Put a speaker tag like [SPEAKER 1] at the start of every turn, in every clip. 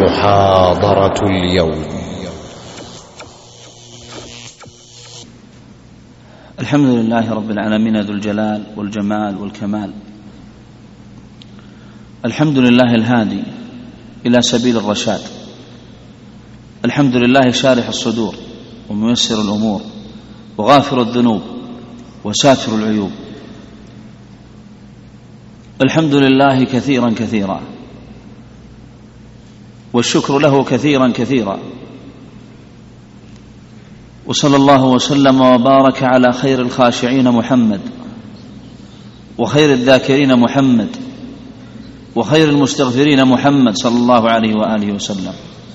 [SPEAKER 1] محاضرة اليوم.
[SPEAKER 2] الحمد لله رب العالمين ذو الجلال والجمال والكمال. الحمد لله الهادي إلى سبيل الرشاد. الحمد لله شارح الصدور وميسر الأمور وغافر الذنوب وساتر العيوب. الحمد لله كثيرا كثيرا، والشكر له كثيرا كثيرا. وصلى الله وسلم وبارك على خير الخاشعين محمد، وخير الذاكرين محمد، وخير المستغفرين محمد صلى الله عليه وآله وسلم،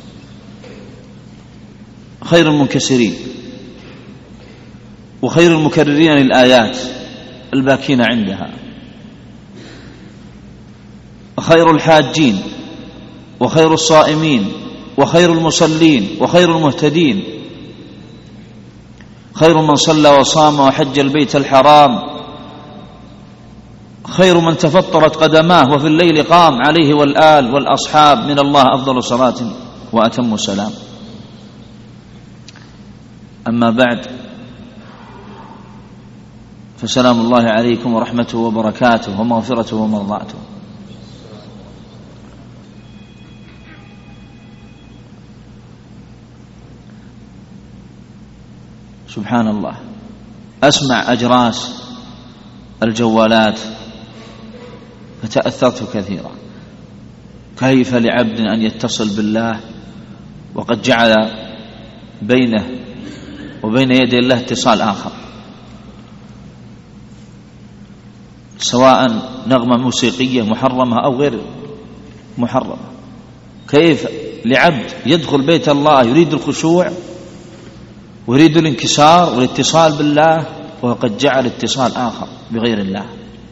[SPEAKER 2] خير المنكسرين وخير المكررين للآيات الباكين عندها، وخير الحاجين وخير الصائمين وخير المصلين وخير المهتدين، خير من صلى وصام وحج البيت الحرام، خير من تفطرت قدماه وفي الليل قام، عليه والآل والأصحاب من الله أفضل صلاة وأتم سلام. أما بعد، فسلام الله عليكم ورحمته وبركاته ومغفرته ومرضاته. سبحان الله، أسمع أجراس الجوالات فتأثرت كثيرا. كيف لعبد أن يتصل بالله وقد جعل بينه وبين يدي الله اتصال آخر، سواء نغمة موسيقية محرمة أو غير محرمة. كيف لعبد يدخل بيت الله يريد الخشوع ويريد الانكسار والاتصال بالله وقد جعل اتصال آخر بغير الله.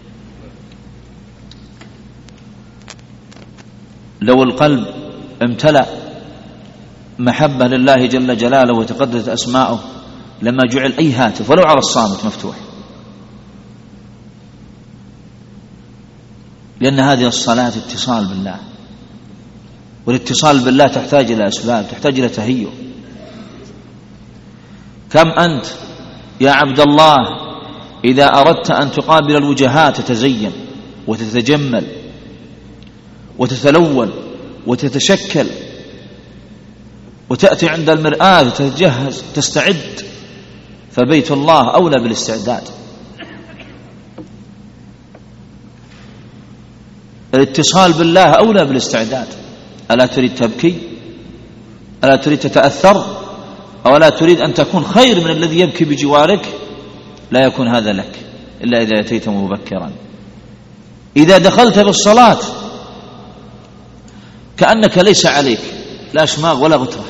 [SPEAKER 2] لو القلب امتلأ محبة لله جل جلاله وتقدست أسماؤه لما جعل أي هاتف ولو على الصامت مفتوح، لأن هذه الصلاة اتصال بالله، والاتصال بالله تحتاج إلى أسباب، تحتاج إلى تهيؤ. كم أنت يا عبد الله إذا أردت أن تقابل الوجهات تتزين وتتجمل وتتلون وتتشكل وتأتي عند المرآة تتجهز تستعد، فبيت الله أولى بالاستعداد. الاتصال بالله أولى بالاستعداد. ألا تريد تبكي؟ ألا تريد تتأثر؟ أو لا تريد أن تكون خير من الذي يبكي بجوارك؟ لا يكون هذا لك إلا إذا أتيت مبكرا. إذا دخلت بالصلاة كأنك ليس عليك لا شماغ ولا غترة،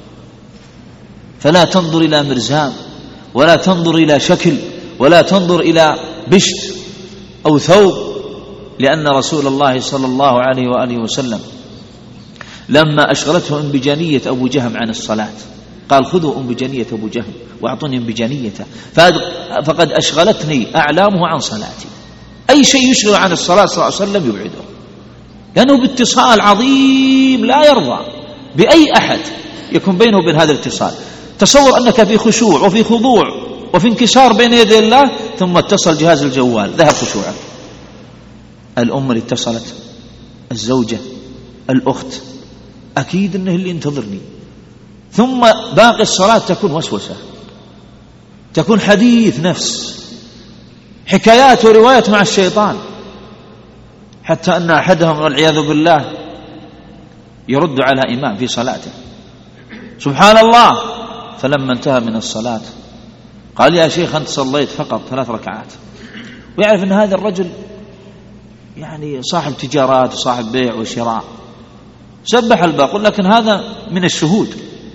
[SPEAKER 2] فلا تنظر إلى مرزام ولا تنظر إلى شكل ولا تنظر إلى بشت أو ثوب، لأن رسول الله صلى الله عليه وآله وسلم لما أشغلته أنبجانية أبو جهم عن الصلاة قال: خذوا أنبجانية أبو جهم وأعطوني أنبجانيته، فقد أشغلتني أعلامه عن صلاتي. أي شيء يشغل عن الصلاة صلى الله عليه وسلم يبعده، لأنه باتصال عظيم لا يرضى بأي أحد يكون بينه وبين هذا الاتصال. تصور أنك في خشوع وفي خضوع وفي انكسار بين يدي الله، ثم اتصل جهاز الجوال ذهب خشوعك. الأم اللي اتصلت، الزوجة، الأخت، أكيد أنه اللي ينتظرني. ثم باقي الصلاة تكون وسوسة، تكون حديث نفس، حكايات وروايات مع الشيطان، حتى أن أحدهم والعياذ بالله يرد على إمام في صلاته: سبحان الله. فلما انتهى من الصلاة قال: يا شيخ أنت صليت فقط 3 ركعات. ويعرف أن هذا الرجل يعني صاحب تجارات وصاحب بيع وشراء، سبح الباقي، لكن هذا من الشهود.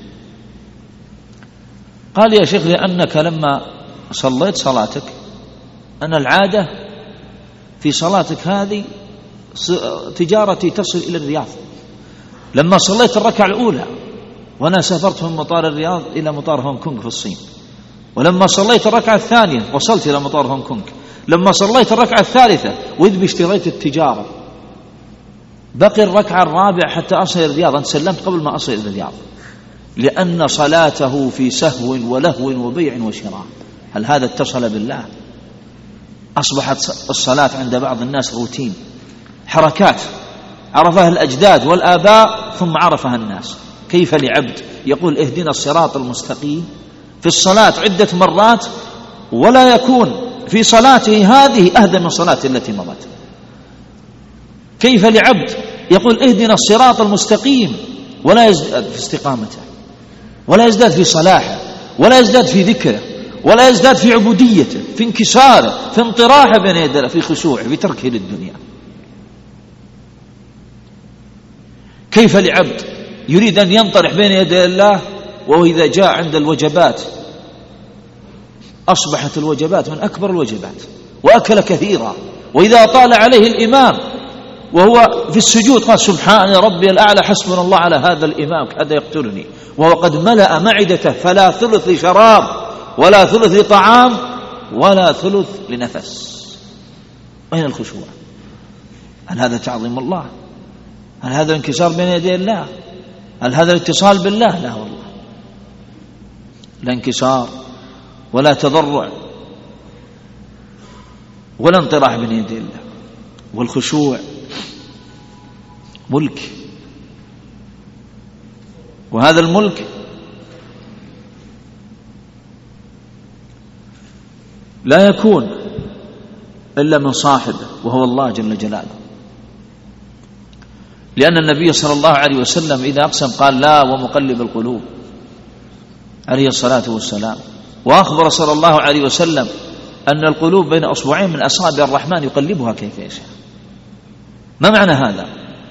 [SPEAKER 2] قال: يا شيخ لأنك لما صليت صلاتك أنا العادة في صلاتك هذه تجارتي تصل إلى الرياض. لما صليت الركعة الأولى وأنا سافرت من مطار الرياض إلى مطار هونغ كونغ في الصين، ولما صليت الركعة الثانية وصلت إلى مطار هونغ كونغ، لما صليت الركعة الثالثة وإذ اشتريت التجارة بقي الركعة الرابعة حتى أصل الرياض، أنت سلمت قبل ما أصل الرياض، لأن صلاته في سهو ولهو وبيع وشراء. هل هذا اتصل بالله؟ أصبحت الصلاة عند بعض الناس روتين، حركات عرفها الأجداد والآباء ثم عرفها الناس. كيف لعبد يقول اهدنا الصراط المستقيم في الصلاة عدة مرات ولا يكون في صلاته هذه أهدى من صلاته التي مضت؟ كيف لعبد يقول اهدنا الصراط المستقيم ولا يزداد في استقامته، ولا يزداد في صلاحه، ولا يزداد في ذكره، ولا يزداد في عبوديته، في انكساره، في انطراحه بين يدي الله، في خشوعه، في تركه للدنيا؟ كيف لعبد يريد أن ينطرح بين يدي الله وهو إذا جاء عند الوجبات أصبحت الوجبات من أكبر الوجبات وأكل كثيرا، وإذا طال عليه الإمام وهو في السجود قال سبحان ربي الأعلى حسبنا الله على هذا الإمام هذا يقتلني، وهو قد ملأ معدته فلا ثلث لشراب ولا ثلث لطعام ولا ثلث لنفس. أين الخشوع؟ هل هذا تعظيم الله؟ هل هذا انكسار بين يدي الله؟ هل هذا الاتصال بالله؟ لا والله، لا انكسار ولا تضرع ولا انطراح بين يدي الله. والخشوع ملك، وهذا الملك لا يكون إلا من صاحبه وهو الله جل جلاله، لأن النبي صلى الله عليه وسلم إذا أقسم قال لا ومقلب القلوب عليه الصلاة والسلام، وأخبر صلى الله عليه وسلم أن القلوب بين أصبعين من أصابع الرحمن يقلبها كيف يشاء. ما معنى هذا؟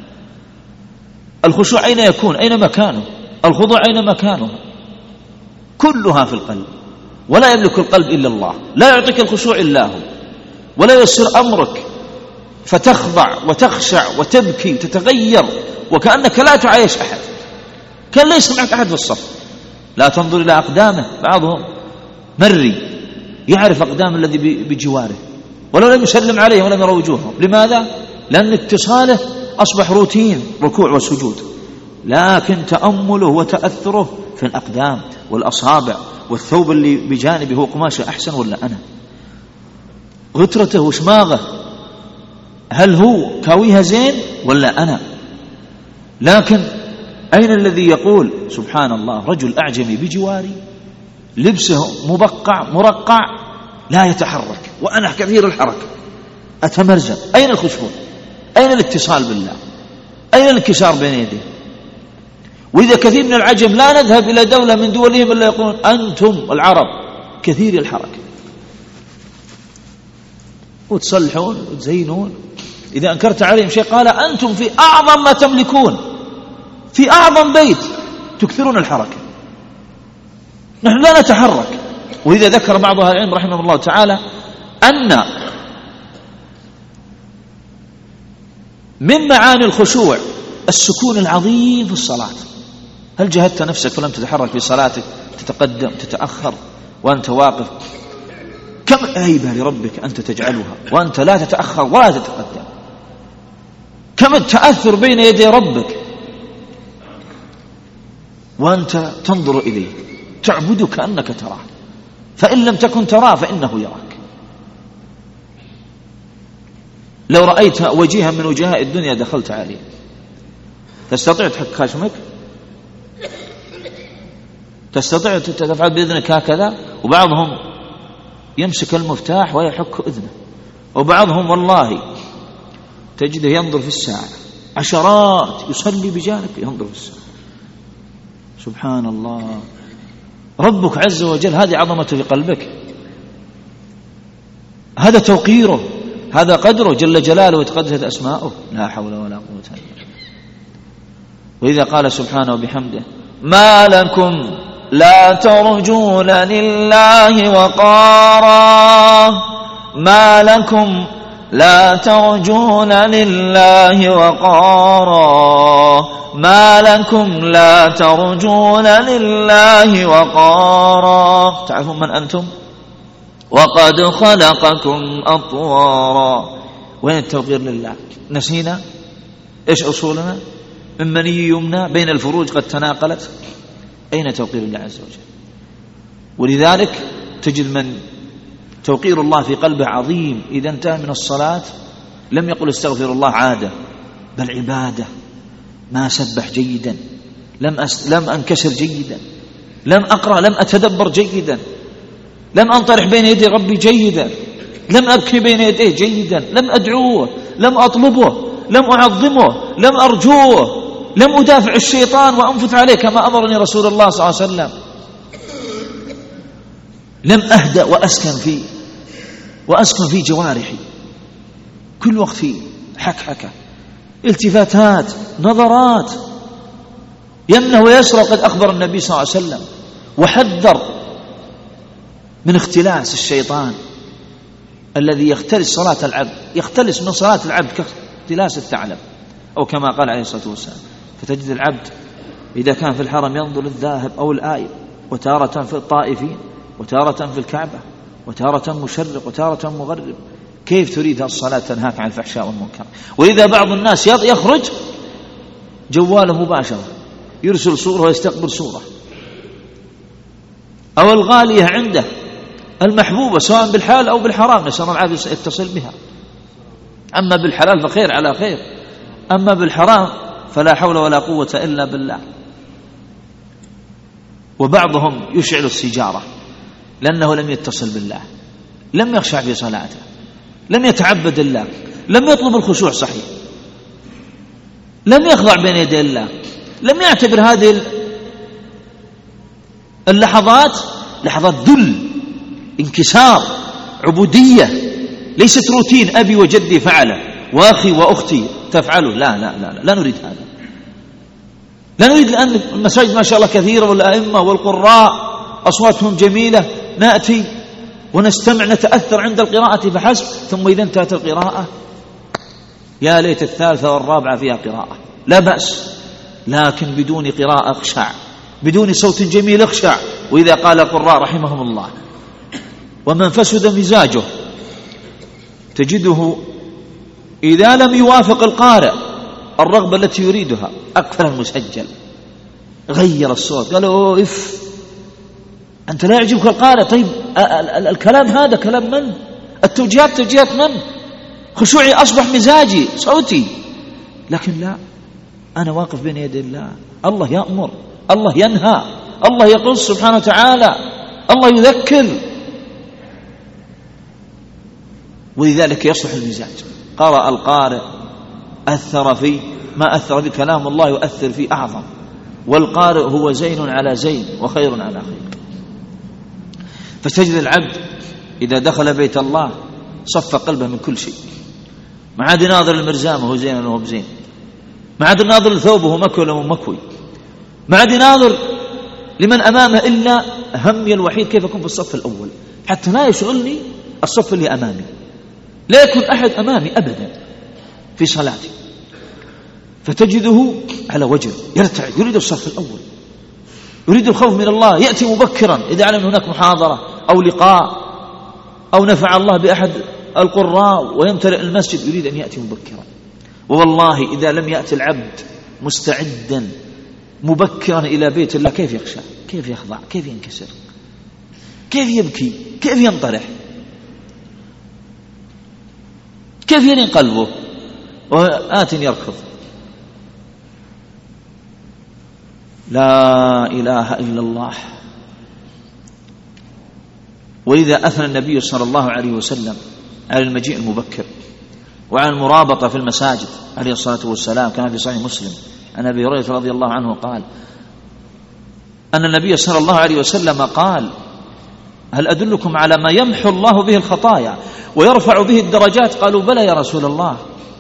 [SPEAKER 2] الخشوع أين يكون؟ أين مكانه؟ الخضوع أين مكانه؟ كلها في القلب، ولا يملك القلب إلا الله، لا يعطيك الخشوع إلا هو، ولا يسر أمرك فتخضع وتخشع وتبكي تتغير وكأنك لا تعايش أحد، كان ليس معك أحد في الصف. لا تنظر إلى أقدامه، بعضهم مري يعرف أقدام الذي بجواره ولو لم يسلم عليه ولم يرى وجوههم. لماذا؟ لأن اتصاله أصبح روتين، ركوع وسجود، لكن تأمله وتأثره في الأقدام والأصابع والثوب اللي بجانبه هو قماشه أحسن ولا أنا؟ غترته وشماغه هل هو كاويها زين ولا أنا؟ لكن أين الذي يقول سبحان الله رجل أعجمي بجواري لبسه مبقع مرقع لا يتحرك وأنا كثير الحركة أتمرزق؟ أين الخشوع؟ أين الاتصال بالله؟ أين الانكسار بين يديه؟ وإذا كثير من العجم لا نذهب إلى دولة من دولهم إلا يقولون أنتم العرب كثير الحركة، وتصلحون وتزينون. إذا أنكرت عليهم شيء قال أنتم في أعظم ما تملكون، في أعظم بيت تكثرون الحركة، نحن لا نتحرك. وإذا ذكر بعض أهل العلم رحمه الله تعالى أن من معاني الخشوع السكون العظيم في الصلاة. هل جهدت نفسك فلم تتحرك في صلاتك، تتقدم تتأخر وأنت واقف؟ كم هيبة لربك أنت تجعلها وأنت لا تتأخر ولا تتقدم، كم التأثر بين يدي ربك وأنت تنظر إليه تعبده كأنك تراه، فإن لم تكن تراه فإنه يراك. لو رأيت وجيها من وجهاء الدنيا دخلت عليه، تستطيع تحك خشمك؟ تستطيع تفعل بإذنك هكذا؟ وبعضهم يمسك المفتاح ويحك إذنه، وبعضهم والله تجده ينظر في الساعة، عشرات يصلي بجانب ينظر في الساعة. سبحان الله، ربك عز وجل هذه عظمته في قلبك، هذا توقيره، هذا قدره جل جلاله وتقدست أسماؤه، لا حول ولا قوة إلا بالله. وإذا قال سبحانه وبحمده ما لكم لا ترجون لله وقارا، ما لكم لا ترجون لله وقارا، ما لكم لا ترجون لله وقارا. تعرفون من أنتم؟ وقد خلقكم أطوارا. وين التوقير لله؟ نسينا؟ إيش أصولنا؟ من مني يمنى بين الفروج قد تناقلت، أين توقير الله عز وجل؟ ولذلك تجد من توقير الله في قلبه عظيم، إذا انتهى من الصلاة لم يقل استغفر الله عادة، بل عبادة. ما سبح جيدا، لم أنكسر جيدا، لم أقرأ، لم أتدبر جيدا، لم أنطرح بين يدي ربي جيدا، لم أبكي بين يديه جيدا، لم أدعوه، لم أطلبه، لم أعظمه، لم أرجوه، لم أدافع الشيطان وأنفث عليه كما أمرني رسول الله صلى الله عليه وسلم، لم أهدأ وأسكن في جوارحي، كل وقت في حكحكة، التفاتات، نظرات، يمنه ويسرى. قد أخبر النبي صلى الله عليه وسلم وحذر من اختلاس الشيطان الذي يختلس صلاة العبد، يختلس من صلاة العبد كاختلاس الثعلب، أو كما قال عليه الصلاة والسلام. فتجد العبد إذا كان في الحرم ينظر الذاهب أو الآيب، وتارة في الطائفين، وتارة في الكعبة، وتارة مشرق، وتارة مغرب. كيف تريد الصلاة تنهاك عن الفحشاء والمنكر؟ وإذا بعض الناس يخرج جواله مباشرة، يرسل صورة ويستقبل صورة، أو الغالية عنده المحبوبة سواء بالحلال أو بالحرام، نسأل الله العافية يتصل بها. أما بالحلال فخير على خير، أما بالحرام فلا حول ولا قوة إلا بالله. وبعضهم يشعل السجارة لأنه لم يتصل بالله، لم يخشع في صلاته، لم يتعبد الله، لم يطلب الخشوع صحيح، لم يخضع بين يدي الله، لم يعتبر هذه اللحظات لحظات ذل، انكسار، عبودية، ليست روتين أبي وجدي فعله وأخي وأختي تفعله. لا لا لا لا نريد هذا، لا نريد. لأن المساجد ما شاء الله كثيرة، والأئمة والقراء أصواتهم جميلة، نأتي ونستمع نتأثر عند القراءة فحسب، ثم إذا انتهت القراءة يا ليت الثالثة والرابعة فيها قراءة، لا بأس، لكن بدون قراءة اخشع، بدون صوت جميل اخشع. وإذا قال القراء رحمهم الله: ومن فسد مزاجه تجده إذا لم يوافق القارئ الرغبة التي يريدها أقفل المسجل، غير الصوت، قال أوه أنت لا يعجبك القارئ، طيب الكلام هذا كلام من؟ التوجيهات توجيهات من؟ خشوعي أصبح مزاجي صوتي، لكن لا، أنا واقف بين يدي الله، الله يأمر، الله ينهى، الله يقص سبحانه وتعالى، الله يذكر. ولذلك يصلح المزاج. قرأ القارئ أثر فيه، ما أثر في كلام الله يؤثر فيه أعظم، والقارئ هو زين على زين وخير على خير. فتجد العبد إذا دخل بيت الله صف قلبه من كل شيء، ما عاد يناظر المرزام وهو زين وهو بزين، ما عاد يناظر الثوب وهو مكوي وهو مكوي، ما عاد يناظر لمن أمامه إلا همي الوحيد كيف أكون في الصف الأول، حتى لا يشغلني الصف اللي أمامي، لا يكون أحد أمامي أبدا في صلاتي. فتجده على وجه يرتعد، يريد الصف الأول، يريد الخوف من الله، يأتي مبكرا إذا علم هناك محاضرة أو لقاء أو نفع الله بأحد القراء ويمتلئ المسجد، يريد أن يأتي مبكرا. والله إذا لم يأتي العبد مستعدا مبكرا إلى بيت الله كيف يخشى، كيف يخضع، كيف ينكسر، كيف يبكي، كيف ينطرح، كيف يلين قلبه وآت يركض. لا إله إلا الله. وإذا أثنى النبي صلى الله عليه وسلم على المجيء المبكر وعلى المرابطة في المساجد عليه الصلاة والسلام، كما في صحيح مسلم عن أبي هريرة رضي الله عنه قال أن النبي صلى الله عليه وسلم قال: هل أدلكم على ما يمحو الله به الخطايا ويرفع به الدرجات؟ قالوا: بلى يا رسول الله.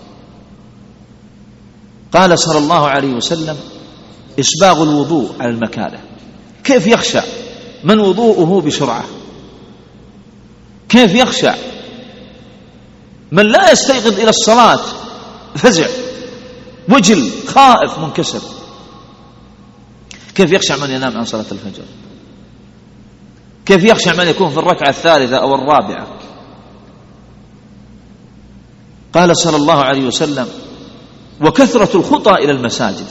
[SPEAKER 2] قال صلى الله عليه وسلم: إسباغ الوضوء على المكاره. كيف يخشع من وضوءه بسرعة، كيف يخشع من لا يستيقظ إلى الصلاة فزع وجل خائف منكسر، كيف يخشع من ينام عن صلاة الفجر، كيف يخشع من يكون في الركعة الثالثة أو الرابعة. قال صلى الله عليه وسلم: وكثرة الخطى إلى المساجد.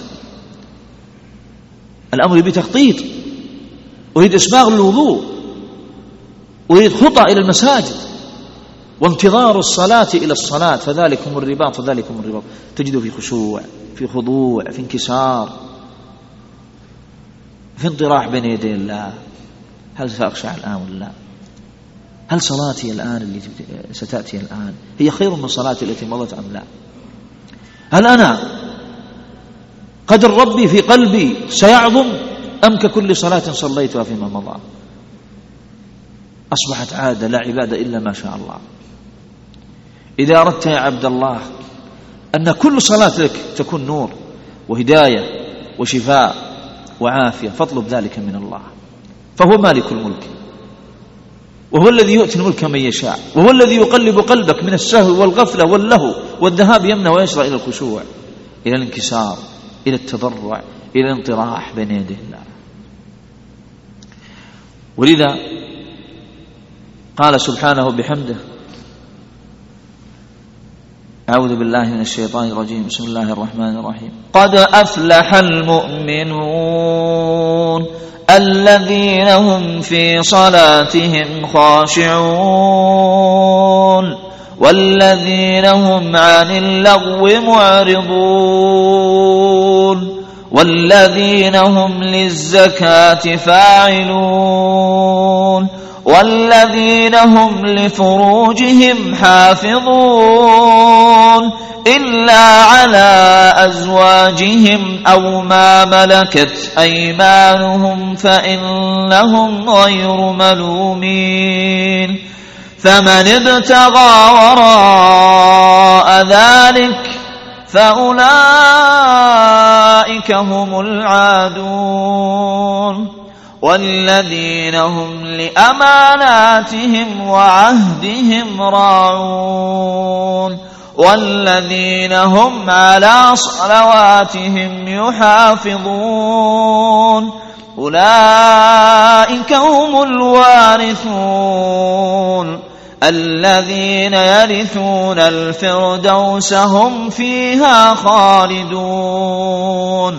[SPEAKER 2] الأمر بتخطيط، أريد إسباغ للوضوء، أريد خطى إلى المساجد، وانتظار الصلاة إلى الصلاة، فذلكم الرباط فذلكم الرباط. تجد في خشوع، في خضوع، في انكسار، في انطراح بين يدي الله. هل سأخشع الآن ولا لا؟ هل صلاتي الآن اللي ستأتي الآن هي خير من صلاتي التي مضت أم لا؟ هل أنا قدر ربي في قلبي سيعظم أم ككل صلاة صليتها فيما مضى؟ أصبحت عادة لا عبادة إلا ما شاء الله. إذا أردت يا عبد الله أن كل صلاة لك تكون نور وهداية وشفاء وعافية، فاطلب ذلك من الله، فهو مالك الملك، وهو الذي يؤتي الملك من يشاء، وهو الذي يقلب قلبك من السهو والغفلة واللهو والذهاب يمنى ويسرى إلى الخشوع، إلى الانكسار، إلى التضرع، إلى الانطراح بين يدي الله. ولذا قال سبحانه بحمده: أعوذ بالله من الشيطان الرجيم، بسم الله الرحمن الرحيم: قد أفلح المؤمنون الذين هم في صلاتهم خاشعون والذين هم عن اللغو معرضون والذين هم للزكاة فاعلون والذين هم لفروجهم حافظون إلا على أزواجهم أو ما ملكت أيمانهم فإنهم غير ملومين، فمن ابتغى وراء ذلك فأولئك هم العادون والذين هم لأماناتهم وعهدهم راعون والذين هم على صلواتهم يحافظون أولئك هم الوارثون الذين يرثون الفردوس هم فيها خالدون.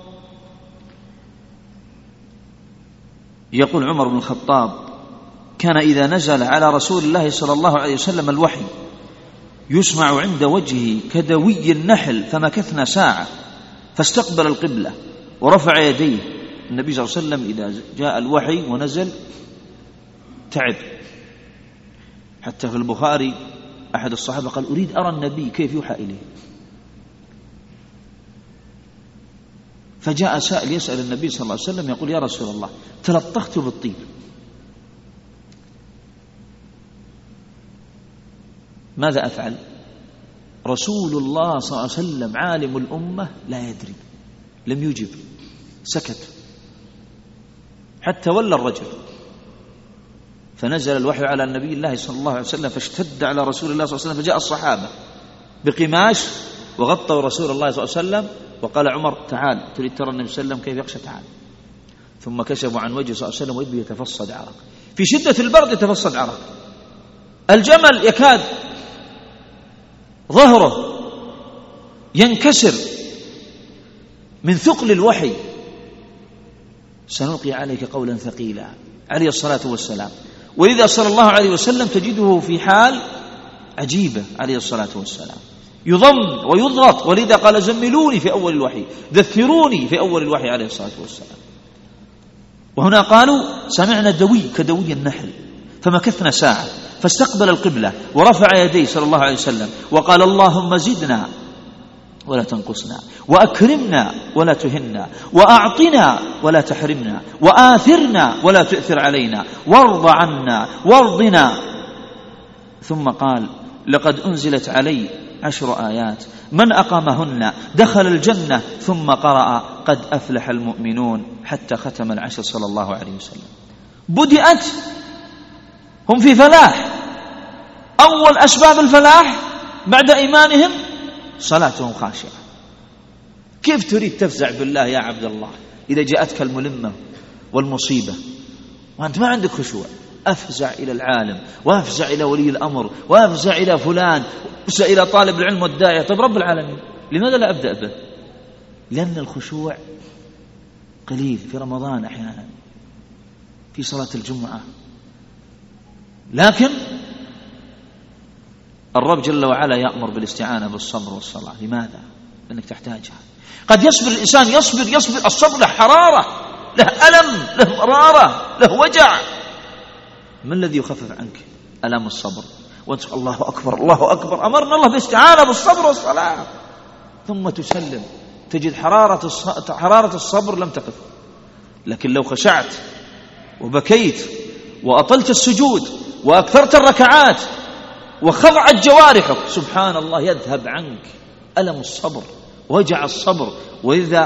[SPEAKER 2] يقول عمر بن الخطاب: كان إذا نزل على رسول الله صلى الله عليه وسلم الوحي يسمع عند وجهه كدوي النحل، فمكثنا ساعة فاستقبل القبلة ورفع يديه. النبي صلى الله عليه وسلم إذا جاء الوحي ونزل تعب، حتى في البخاري أحد الصحابة قال: أريد أرى النبي كيف يوحى إليه. فجاء سائل يسأل النبي صلى الله عليه وسلم يقول: يا رسول الله، تلطخت بالطيب، ماذا أفعل؟ رسول الله صلى الله عليه وسلم عالم الأمة لا يدري، لم يجب، سكت حتى ولى الرجل. فنزل الوحي على النبي الله صلى الله عليه وسلم فاشتد على رسول الله صلى الله عليه وسلم، فجاء الصحابة بقماش وغطوا رسول الله صلى الله عليه وسلم، وقال عمر: تعال، تريد ترى النبي صلى الله عليه وسلم كيف يخشى؟ تعال. ثم كشفوا عن وجهه صلى الله عليه وسلم ويده يتفصد عرق، في شدة البرد يتفصد عرق، الجمل يكاد ظهره ينكسر من ثقل الوحي. سنلقي عليك قولا ثقيلا عليه الصلاة والسلام. ولذا صلى الله عليه وسلم تجده في حال عجيبة عليه الصلاة والسلام، يضم ويضغط. ولذا قال: زملوني في أول الوحي، دثروني في أول الوحي عليه الصلاة والسلام. وهنا قالوا: سمعنا دوي كدوي النحل، فمكثنا ساعة فاستقبل القبلة ورفع يديه صلى الله عليه وسلم وقال: اللهم زدنا ولا تنقصنا، وأكرمنا ولا تهنا، وأعطنا ولا تحرمنا، وآثرنا ولا تؤثر علينا، وارض عنا وارضنا. ثم قال: لقد أنزلت علي 10 آيات من أقامهن دخل الجنة. ثم قرأ: قد أفلح المؤمنون، حتى ختم العشر صلى الله عليه وسلم. بدأت هم في فلاح، أول أسباب الفلاح بعد إيمانهم صلاتهم خاشعة. كيف تريد تفزع بالله يا عبد الله إذا جاءتك الملمة والمصيبة وأنت ما عندك خشوع؟ أفزع إلى العالم، وأفزع إلى ولي الأمر، وأفزع إلى فلان، وأفزع إلى طالب العلم والداعية. طيب رب العالمين لماذا لا أبدأ به؟ لأن الخشوع قليل في رمضان أحيانا، في صلاة الجمعة، لكن الرب جل وعلا يأمر بالاستعانة بالصبر والصلاة. لماذا؟ لأنك تحتاجها. قد يصبر الإنسان، يصبر الصبر له حرارة، له ألم، له مرارة، له وجع. ما الذي يخفف عنك ألم الصبر؟ وانت الله أكبر الله أكبر، أمرنا الله بالاستعانة بالصبر والصلاة، ثم تسلم تجد حرارة الصبر لم تقف. لكن لو خشعت وبكيت وأطلت السجود وأكثرت الركعات وخضعت جوارحك، سبحان الله يذهب عنك ألم الصبر وجع الصبر. وإذا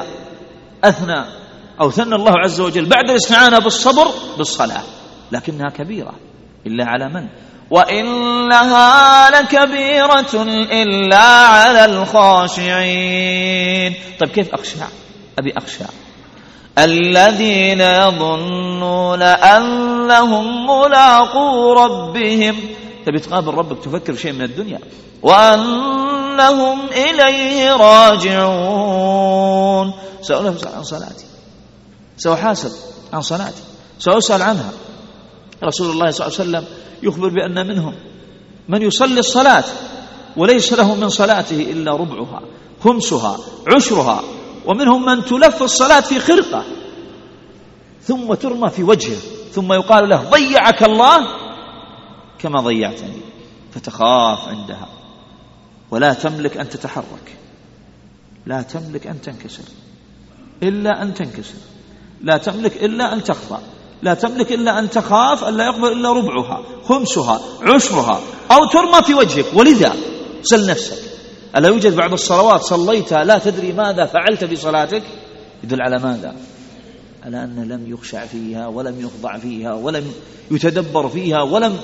[SPEAKER 2] ثنى الله عز وجل بعد الاستعانة بالصبر بالصلاة، لكنها كبيرة إلا على من؟ وإنها لكبيرة إلا على الخاشعين. طيب كيف أخشع؟ أبي أخشع الذين يظنون أنهم ملاقو ربهم. تبي تقابل ربك تفكر شيء من الدنيا، وأنهم إليه راجعون. سأسأل عن صلاتي، سأحاسب عن صلاتي، سأسأل عنها. رسول الله صلى الله عليه وسلم يخبر بأن منهم من يصلي الصلاة وليس له من صلاته إلا ربعها، خمسها، عشرها، ومنهم من تلف الصلاة في خرقة ثم ترمى في وجهه، ثم يقال له ضيعك الله كما ضيعتني، فتخاف عندها ولا تملك أن تتحرك، لا تملك أن تنكسر إلا أن تنكسر، لا تملك إلا أن تخضع، لا تملك إلا أن تخاف أن لا يقبل إلا ربعها، خمسها، عشرها، أو ترمى في وجهك. ولذا سل نفسك، ألا يوجد بعض الصلوات صليتها لا تدري ماذا فعلت في صلاتك؟ يدل على ماذا؟ على أن لم يخشع فيها ولم يخضع فيها ولم يتدبر فيها ولم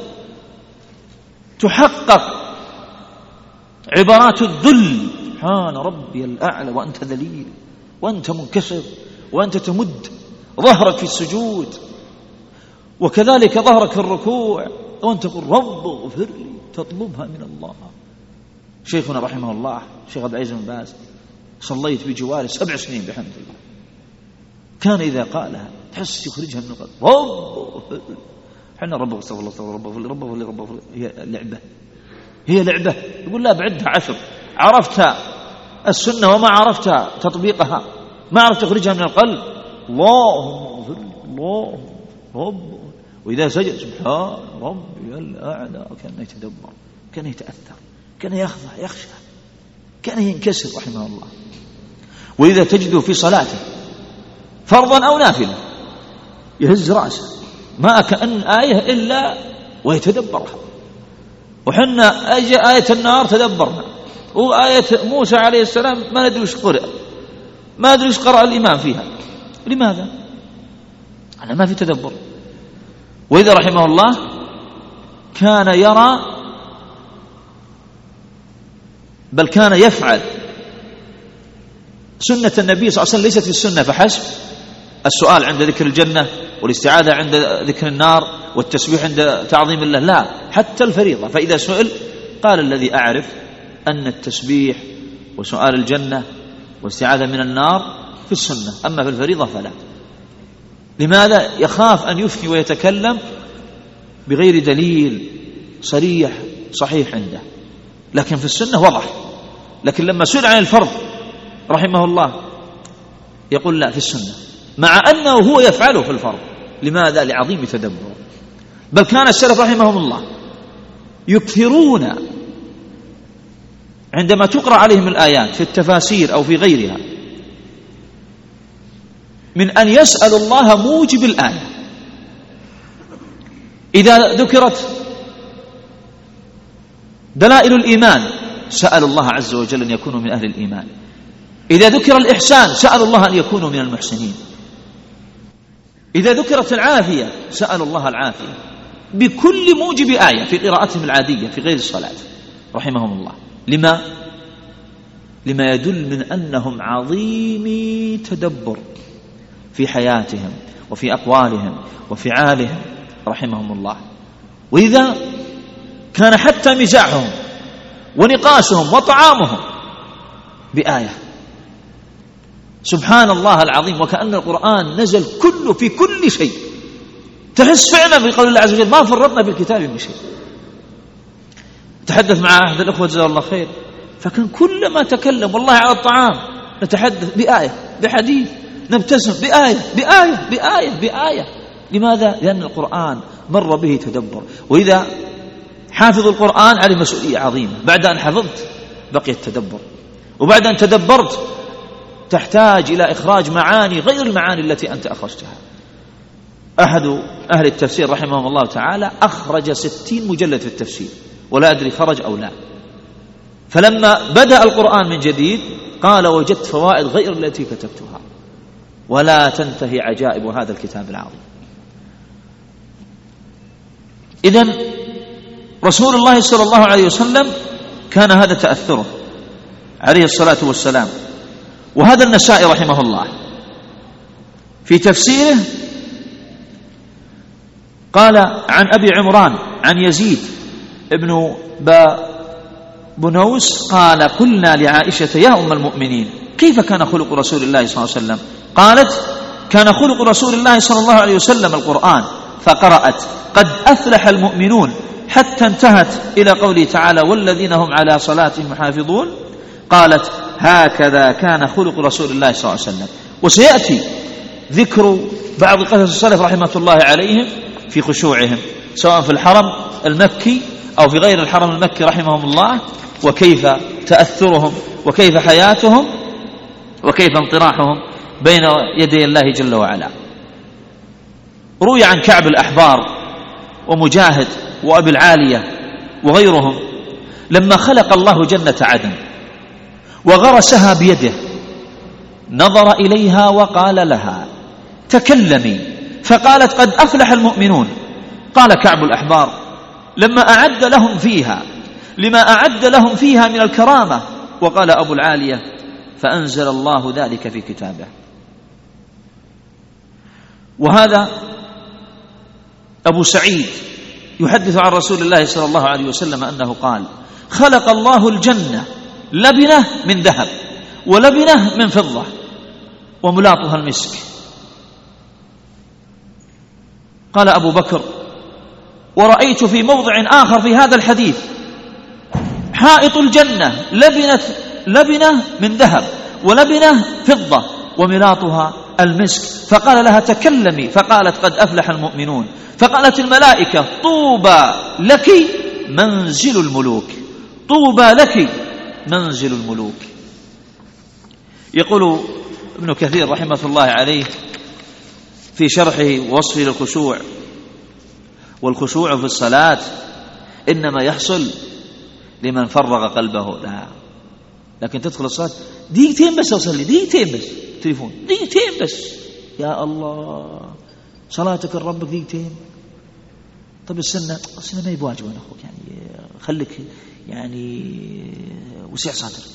[SPEAKER 2] تحقق عبارات الذل. سبحان ربي الأعلى وأنت ذليل وأنت منكسر وأنت تمد ظهرك في السجود وكذلك ظهرك في الركوع، وأنت تقول رب اغفر لي، تطلبها من الله. شيخنا رحمه الله شيخ عبد العزيز بن باز صليت بجواره 7 سنين بحمد الله، كان إذا قالها تحس يخرجها من القلب، رب اغفر لي. حنا رب اغفر الله، رب اغفر لي، رب اغفر لي، رب اغفر لي. هي لعبة. يقول لا بعدها 10، عرفت السنة وما عرفت تطبيقها، ما عرفت تخرجها من القلب، اللهم اغفر لي، اللهم رب. وإذا سجد سبحان ربي الأعلى، كان يتدبر، كان يتأثر، كان يخضع، يخشى، كان ينكسر رحمه الله. وإذا تجده في صلاته فرضا أو نافلة يهز رأسه، ما كأن آية إلا ويتدبرها. وحنا آية النار تدبرنا، وآية موسى عليه السلام ما ندري وش قرأ، ما ندري وش قرأ الإمام فيها. لماذا؟ أنا ما في تدبر. وإذا رحمه الله كان يرى، بل كان يفعل سنة النبي صلى الله عليه وسلم، ليست في السنة فحسب، السؤال عند ذكر الجنة والاستعاذة عند ذكر النار والتسبيح عند تعظيم الله، لا، حتى الفريضة. فإذا سئل قال الذي أعرف أن التسبيح وسؤال الجنة والاستعاذة من النار في السنة، أما في الفريضة فلا. لماذا؟ يخاف أن يفتي ويتكلم بغير دليل صريح صحيح عنده، لكن في السنة وضح. لكن لما سئل عن الفرض رحمه الله يقول لا، في السنة، مع أنه هو يفعله في الفرض. لماذا؟ لعظيم تدبره. بل كان السلف رحمهم الله يكثرون عندما تقرأ عليهم الآيات في التفاسير أو في غيرها من أن يسأل الله موجب الآية. إذا ذكرت دلائل الإيمان سأل الله عز وجل أن يكونوا من أهل الإيمان. إذا ذكر الإحسان سأل الله أن يكونوا من المحسنين. إذا ذكرت العافية سأل الله العافية بكل موجب آية في قراءتهم العادية في غير الصلاة رحمهم الله. لما يدل من أنهم عظيمي تدبر في حياتهم وفي أقوالهم وفعالهم رحمهم الله. وإذا كان حتى مزاحهم ونقاشهم وطعامهم بآية. سبحان الله العظيم، وكأن القرآن نزل كله في كل شيء. تحس فعلا بقول الله عز وجل ما فرطنا في الكتاب من شيء. تحدث مع أحد الأخوة جزاه الله خير، فكان كلما تكلم والله على الطعام نتحدث بآية، بحديث، نبتسم بآية بآية بآية بآية. لماذا؟ لأن القرآن مر به تدبر. وإذا حافظ القرآن عليه مسؤولية عظيمة. بعد أن حفظت بقي التدبر، وبعد أن تدبرت تحتاج إلى إخراج معاني غير المعاني التي أنت أخرجتها. أحد أهل التفسير رحمه الله تعالى أخرج 60 مجلد في التفسير، ولا أدري خرج أو لا. فلما بدأ القرآن من جديد قال وجدت فوائد غير التي كتبتها، ولا تنتهي عجائب هذا الكتاب العظيم. إذن رسول الله صلى الله عليه وسلم كان هذا تأثره عليه الصلاة والسلام. وهذا النسائي رحمه الله في تفسيره قال عن أبي عمران عن يزيد ابن بنوس قال قلنا لعائشة يا أم المؤمنين كيف كان خلق رسول الله صلى الله عليه وسلم؟ قالت كان خلق رسول الله صلى الله عليه وسلم القرآن، فقرأت قد أفلح المؤمنون حتى انتهت إلى قوله تعالى والذين هم على صلاتهم يحافظون. قالت هكذا كان خلق رسول الله صلى الله عليه وسلم. وسيأتي ذكر بعض قصص السلف رحمة الله عليهم في خشوعهم سواء في الحرم المكي أو في غير الحرم المكي رحمهم الله، وكيف تأثرهم وكيف حياتهم وكيف انطراحهم بين يدي الله جل وعلا. روي عن كعب الأحبار ومجاهد وأبي العالية وغيرهم لما خلق الله جنة عدن وغرسها بيده نظر إليها وقال لها تكلمي، فقالت قد أفلح المؤمنون. قال كعب الأحبار لما أعد لهم فيها من الكرامة. وقال أبو العالية فأنزل الله ذلك في كتابه. وهذا أبو سعيد يحدث عن رسول الله صلى الله عليه وسلم أنه قال خلق الله الجنة لبنة من ذهب ولبنة من فضة وملاطها المسك. قال أبو بكر ورأيت في موضع آخر في هذا الحديث حائط الجنة لبنة من ذهب ولبنة فضة وملاطها المسك. فقال لها تكلمي، فقالت قد أفلح المؤمنون. فقالت الملائكة طوبى لك منزل الملوك، طوبى لك منزل الملوك. يقول ابن كثير رحمة الله عليه في شرحه وصفه للخشوع والخشوع في الصلاة إنما يحصل لمن فرغ قلبه لها. لكن تدخل الصلاة دقيقتين بس أصلي، دقيقتين بس تليفون، دقيقتين بس، يا الله صلاتك لربك دقيقتين. طب السنة ما يبواجب أنا أخوك، يعني خليك يعني وسع صدر.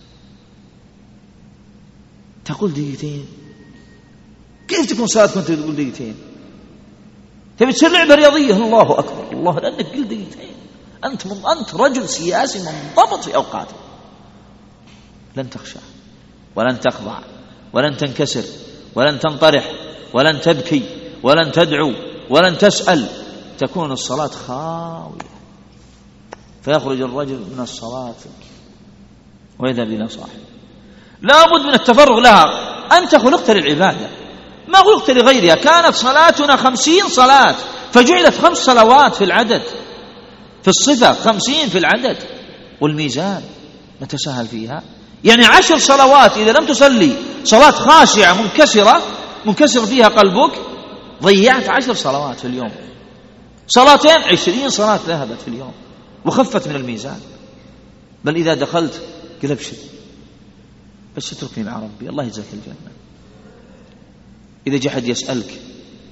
[SPEAKER 2] تقول دقيقتين، كيف تكون صلاتك وانت تقول دقيقتين؟ تبي تصير لعبة رياضية، الله أكبر الله، لأنك قل دقيقتين. أنت رجل سياسي منضبط في أوقاته. لن تخشى ولن تخضع ولن تنكسر ولن تنطرح ولن تبكي ولن تدعو ولن تسأل. تكون الصلاة خاوية، فيخرج الرجل من الصلاة وإذا بلا صاحب. لا بد من التفرغ لها. أنت خلقت للعبادة ما خلقت لغيرها. كانت صلاتنا 50 صلاة فجعلت 5 صلوات في العدد، في الصفة 50 في العدد. والميزان نتساهل فيها، يعني 10 صلوات إذا لم تصلي صلاة خاشعة منكسر فيها قلبك ضيعت 10 صلوات في اليوم. صلاتين 20 صلاة ذهبت في اليوم وخفت من الميزان. بل إذا دخلت قل ابشر بس اتركني مع ربي الله يجزاك الجنة. إذا جاء أحد يسألك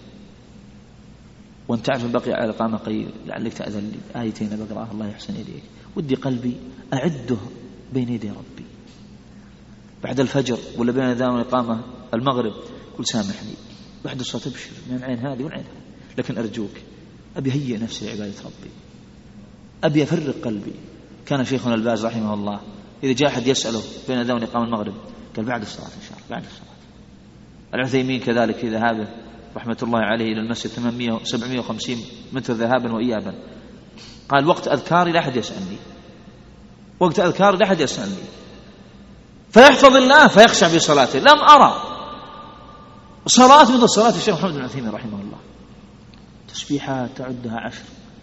[SPEAKER 2] وأنت تعرف بقي على الإقامة قليل لعلك تأذن لي آيتين بقرأها الله يحسن إليك، ودي قلبي أعده بين يدي ربي بعد الفجر ولا بين أذان والإقامة المغرب، قل سامحني بعد الصلاة تبشر من العين هذه والعين هذه، لكن أرجوك أبي هيئ نفسي لعبادة ربي، أبي أفرق قلبي. كان شيخنا الباز رحمه الله إذا جاء أحد يسأله بين أذان وإقام المغرب قال بعد الصلاة إن شاء الله، بعد الصلاة. العثيمين كذلك في ذهابه رحمة الله عليه إلى المسجد 750 متر ذهابا وإيابا قال وقت أذكاري لا أحد يسألني، وقت أذكاري لا أحد يسألني، فيحفظ الله فيخشع في صلاته. لم أرى صلاة مثل صلاة الشيخ محمد بن عثيمين رحمه الله، تسبيحات تعدها 10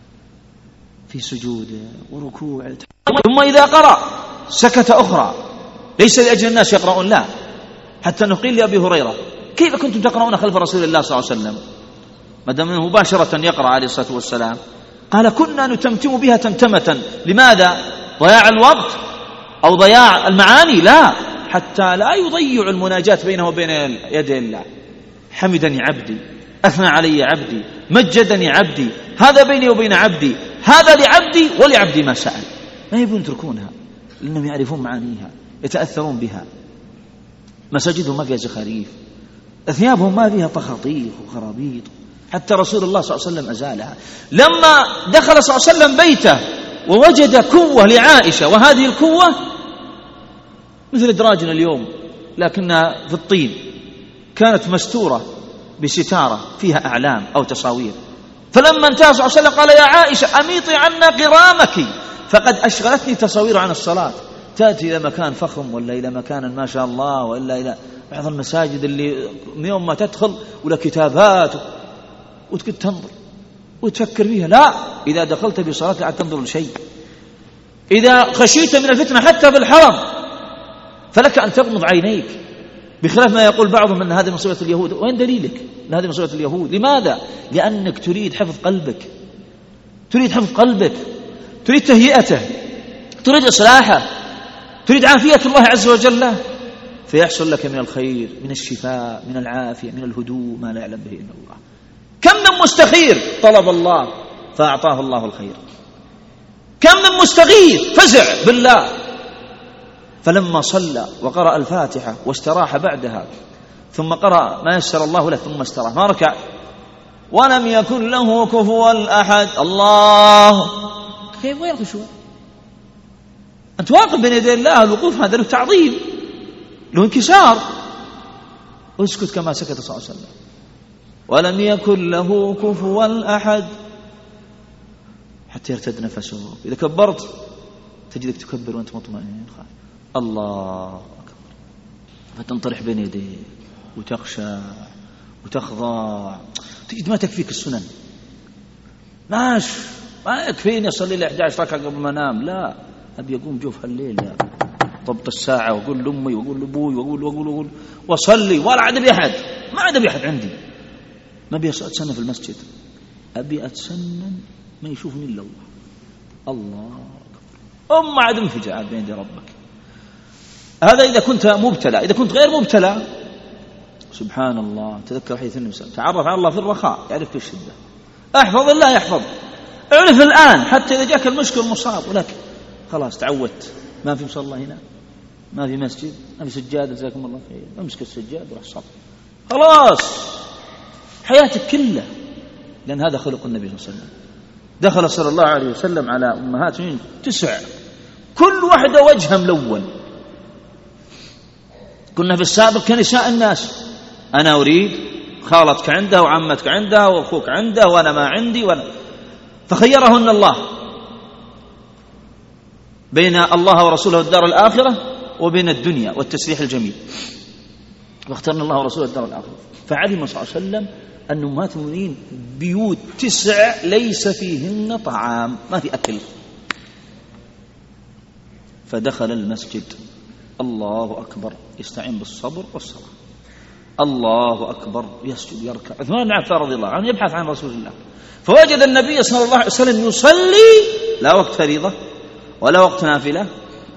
[SPEAKER 2] في سجوده وركوعه، ثم إذا قرأ سكت أخرى، ليس لأجل الناس يقرؤون، لا، حتى نقيل لأبي هريرة كيف كنتم تقرؤون خلف رسول الله صلى الله عليه وسلم ما دام مباشرة يقرأ عليه الصلاة والسلام؟ قال كنا نتمتم بها تمتمة. لماذا؟ ضياع الوقت أو ضياع المعاني؟ لا، حتى لا يضيع المناجاة بينه وبين يدي الله. حمدني عبدي، أثنى علي عبدي، مجدني عبدي، هذا بيني وبين عبدي، هذا لعبدي ولعبدي ما سأل. ما يبون يتركونها لأنهم يعرفون معانيها، يتأثرون بها. مساجدهم ما فيها زخاريف، ثيابهم ما فيها تخاطيف وخرابيط، حتى رسول الله صلى الله عليه وسلم أزالها. لما دخل صلى الله عليه وسلم بيته ووجد كوة لعائشة، وهذه الكوة مثل إدراجنا اليوم لكنها في الطين، كانت مستورة بستارة فيها أعلام أو تصاوير. فلما انتهى صلى الله عليه وسلم قال يا عائشة أميطي عنا قرامك فقد أشغلتني تصاوير عن الصلاة. تأتي إلى مكان فخم ولا إلى مكان ما شاء الله وإلا إلى بعض المساجد اللي يوم ما تدخل ولا كتابات وتكد تنظر وتفكر فيها. لا، إذا دخلت بصلاة لا تنظر لشيء. إذا خشيت من الفتنة حتى بالحرم فلك أن تغمض عينيك، بخلاف ما يقول بعضهم أن هذه مصيبة اليهود. وين دليلك أن هذه مصيبة اليهود؟ لماذا؟ لأنك تريد حفظ قلبك، تريد حفظ قلبك، تريد تهيئته، تريد إصلاحه، تريد عافية الله عز وجل، فيحصل لك من الخير، من الشفاء، من العافية، من الهدوء ما لا يعلم به إلا الله. كم من مستخير طلب الله فأعطاه الله الخير، كم من مستغيث فزع بالله فلما صلى وقرأ الفاتحة واستراح بعدها ثم قرأ ما يسر الله له ثم استراح ما ركع ولم يكن له كفوا أحد. الله، كيف وين الخشوع؟ أنت واقف بين يدي الله، الوقوف هذا له تعظيم، له انكسار. اسكت كما سكت صلى الله عليه وسلم. ولم يكن له كفوا أحد حتى يرتد نفسه. إذا كبرت تجدك تكبر وأنت مطمئن خائف. الله أكبر، فتنطرح بين يديه وتخشى وتخضع. تجد ما تكفيك السنن، ما يكفيني أصلي لي 11 ركعة قبل ما أنام، لا، أبي أقوم جوف الليل ضبط الساعة وأقول لأمي وأقول لأبوي وأقول وأصلي ولا عاد بأحد، ما عاد بأحد عندي. ما أبي أتسنى في المسجد، أبي أتسنن ما يشوفني إلا الله. الله أكبر، عاد انفجع بين يدي ربك. هذا إذا كنت مبتلى. إذا كنت غير مبتلى سبحان الله، تذكر حديث النبي صلى الله عليه وسلم تعرف على الله في الرخاء يعرفك الشدة. احفظ الله يحفظ. اعرف الآن حتى إذا جاك المشكل المصاب، ولكن خلاص تعودت. ما في مصلى هنا، ما في مسجد، ما في سجادة، جزاكم الله خير، امسك السجاد وروح صل، خلاص حياتك كلها. لأن هذا خلق النبي صلى الله عليه وسلم. دخل صلى الله عليه وسلم على أمهات 9 كل واحدة وجهها ملون. كنا في السابق كنساء الناس، أنا أريد، خالتك عندها وعمتك عندها وأخوك عنده وأنا ما عندي فخيرهن الله بين الله ورسوله والدار الآخرة وبين الدنيا والتسريح الجميل، واخترنا الله ورسوله الدار الآخرة. فعلم صلى الله عليه وسلم أن أمهات المؤمنين بيوت 9 ليس فيهن طعام، ما في أكل. فدخل المسجد، الله أكبر، يستعين بالصبر والصلاة، الله أكبر، يسجد يركع. عثمان بن عفان رضي الله عنه يبحث عن رسول الله، فوجد النبي صلى الله عليه وسلم يصلي، لا وقت فريضة ولا وقت نافلة،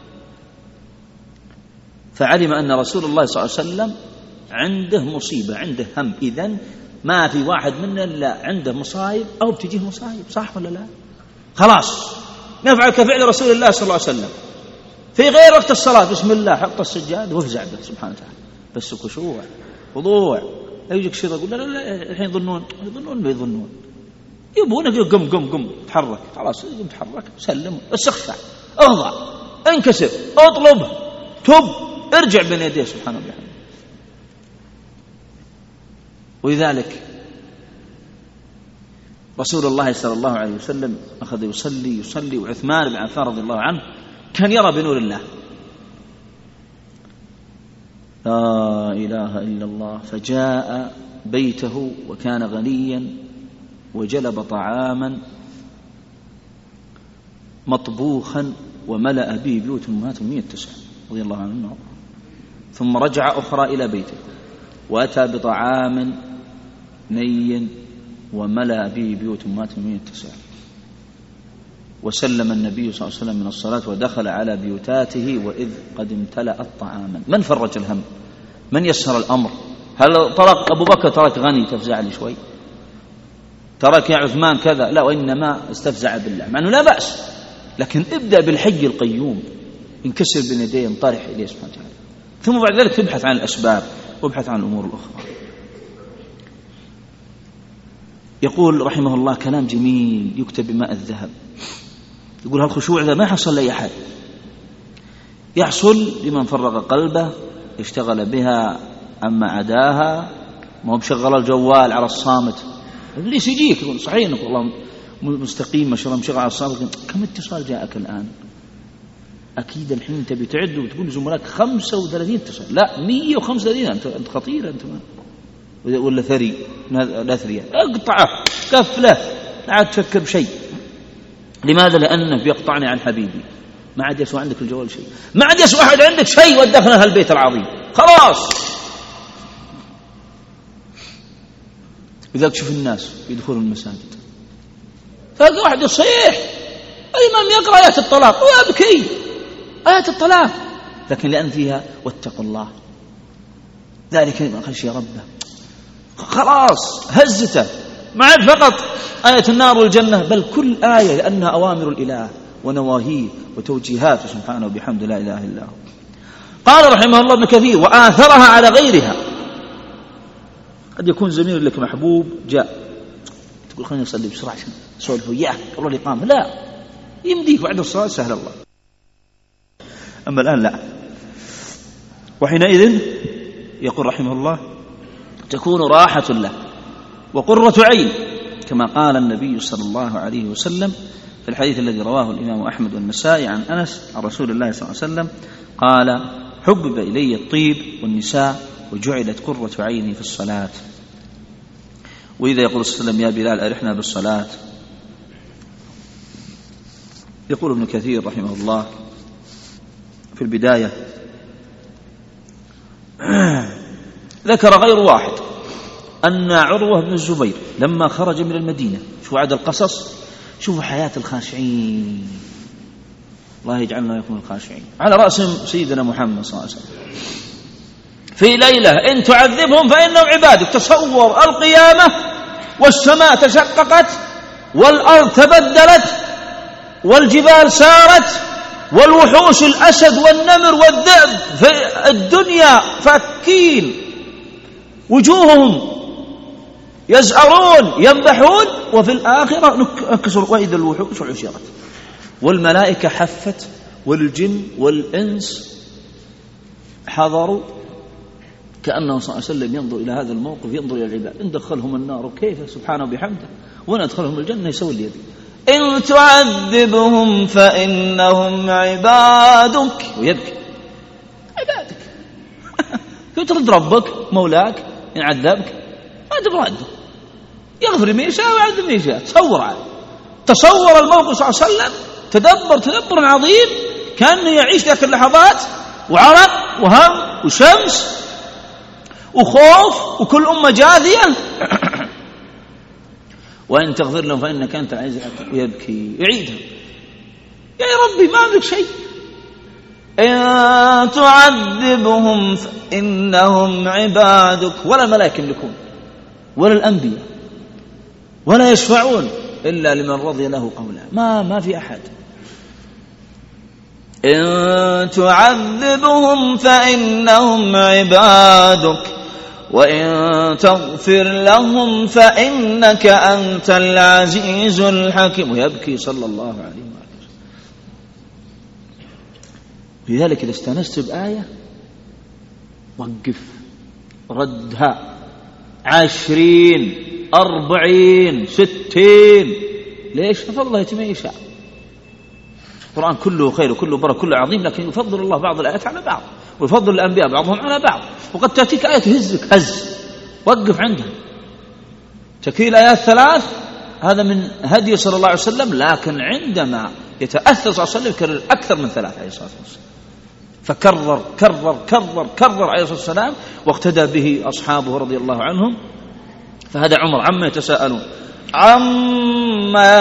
[SPEAKER 2] فعلم أن رسول الله صلى الله عليه وسلم عنده مصيبة، عنده هم. إذن ما في واحد منا لا عنده مصايب أو بتجيه مصايب، صح ولا لا؟ خلاص نفعل كفعل رسول الله صلى الله عليه وسلم في غير وقت الصلاة، بسم الله، حط السجاد وافزع به سبحانه وتعالى، بس خشوع خضوع. لا يجيك شيء يقول لا الحين يظنون يبونك قم تحرك، خلاص تحرك، سلم، بس اخشع، اخضع، انكسر، اطلب، تب، ارجع بين يديه سبحانه وبحمده. ولذلك رسول الله صلى الله عليه وسلم أخذ يصلي وعثمان بن عفان رضي الله عنه كان يرى بنور الله، لا إله إلا الله. فجاء بيته وكان غنيا وجلب طعاما مطبوخا وملأ به بيوت أمهات 109 رضي الله عنه. ثم رجع أخرى إلى بيته وأتى بطعام ني وملأ به بيوت أمهات 109. وسلم النبي صلى الله عليه وسلم من الصلاة ودخل على بيوتاته وإذ قد امتلأت طعاما. من فرج الهم؟ من يسر الأمر؟ هل ترك أبو بكر ترك غني تفزع لي شوي، ترك يا عثمان كذا؟ لا، وإنما استفزع بالله، مع أنه لا بأس، لكن ابدأ بالحي القيوم، انكسر بين يديه، انطرح إليه سبحانه وتعالى، ثم بعد ذلك تبحث عن الأسباب وابحث عن الأمور الأخرى. يقول رحمه الله كلام جميل يكتب بماء الذهب، يقول هالخشوع ذا ما يحصل لأي أحد، يحصل لمن فرغ قلبه اشتغل بها، أما عداها ما هو بشغل الجوال على الصامت. إبليس يجيك يقول صحيح إنك والله مستقيم ما شاء الله مشغل على الصامت، كم اتصال جاءك الآن؟ أكيد الحين تبي تعد وتقول زملائك 35 اتصال، لا 135. أنت خطير أنت، ولا ثري لا ثري، اقطعه كفله، لا عاد تفكر بشيء. لماذا؟ لأنه بيقطعني عن حبيبي، ما عاد يسوى عندك الجوال شيء، ما عاد يسوى أحد عندك شيء، ودخلنا هالبيت العظيم خلاص. إذا تشوف الناس يدخلون المساجد تلقى واحد يصيح، الإمام يقرأ آيات الطلاق ويبكي، آيات الطلاق، لكن لأن فيها واتقوا الله، ذلك من خشي ربه، خلاص هزته، ما عاد فقط آية النار والجنة، بل كل آية، لأنها أوامر الإله ونواهيه وتوجيهات سبحانه وبحمد لا إله إلا هو. قال رحمه الله ابن كثير وآثرها على غيرها. قد يكون زميل لك محبوب جاء تقول خليني أصلي بسرعة عشان أسولف وياه قبل الإقامة، لا، يمديك بعد الصلاة سهل الله، أما الآن لا. وحينئذ يقول رحمه الله تكون راحة له وقرة عين، كما قال النبي صلى الله عليه وسلم في الحديث الذي رواه الإمام أحمد والنسائي عن أنس عن رسول الله صلى الله عليه وسلم قال حبب إلي الطيب والنساء وجعلت قرة عيني في الصلاة. وإذا يقول صلى الله عليه وسلم يا بلال أرحنا بالصلاة، يقول ابن كثير رحمه الله في البداية ذكر غير واحد أن عروة بن الزبير لما خرج من المدينة، شوفوا عاد القصص، شوفوا حياة الخاشعين، الله يجعلنا ويكون الخاشعين، على رأسهم سيدنا محمد صلى الله عليه وسلم. في ليلة إن تعذبهم فإنهم عبادك، تصور القيامة والسماء تشققت والأرض تبدلت والجبال سارت والوحوش الأسد والنمر والذئب في الدنيا فاكين وجوههم يزأرون ينبحون، وفي الآخرة نكسر وإذا الوحوش عشرت، والملائكة حفت والجن والإنس حضروا، كأنه صلى الله عليه وسلم ينظر إلى هذا الموقف، ينظر إلى العباد، إن دخلهم النار كيف سبحانه بحمده، وإن أدخلهم الجنة يسوي اليد. إن تعذبهم فإنهم عبادك، ويبكي عبادك كيف ترد ربك مولاك إن عذبك؟ ما تبرده، يغفر من يشاء ويعذب من يشاء. تصور الموقف صلى الله عليه وسلم، تدبر عظيم، كأنه يعيش ذاك اللحظات، وعرق وهم وشمس وخوف وكل أمة جاثية. وإن تغفر لهم فإنك أنت العزيز الحكيم، يبكي يعيدها، يا ربي ما أملك شيء. إن تعذبهم فإنهم عبادك، ولا الملائكة يملكون ولا الأنبياء، ولا يشفعون إلا لمن رضي له قولا، ما في أحد. إن تعذبهم فإنهم عبادك وإن تغفر لهم فإنك أنت العزيز الحكيم. ويبكي صلى الله عليه وسلم. لذلك إذا استانست بآية وقف، ردها 20 40 60. ليش؟ فضل الله يتم يشاء. القرآن كله خير وكله بركة كله عظيم، لكن يفضل الله بعض الآيات على بعض، ويفضل الأنبياء بعضهم على بعض. وقد تأتيك آية تهزك هز، وقف عندها. تكفي الآيات 3 هذا من هدي صلى الله عليه وسلم، لكن عندما يتأثر صلى الله عليه وسلم يكرر أكثر من 3 عليه الصلاة والسلام. فكرر كرر كرر كرر عليه الصلاة والسلام، واقتدى به أصحابه رضي الله عنهم. فهذا عمر. عما يتساءلون، عما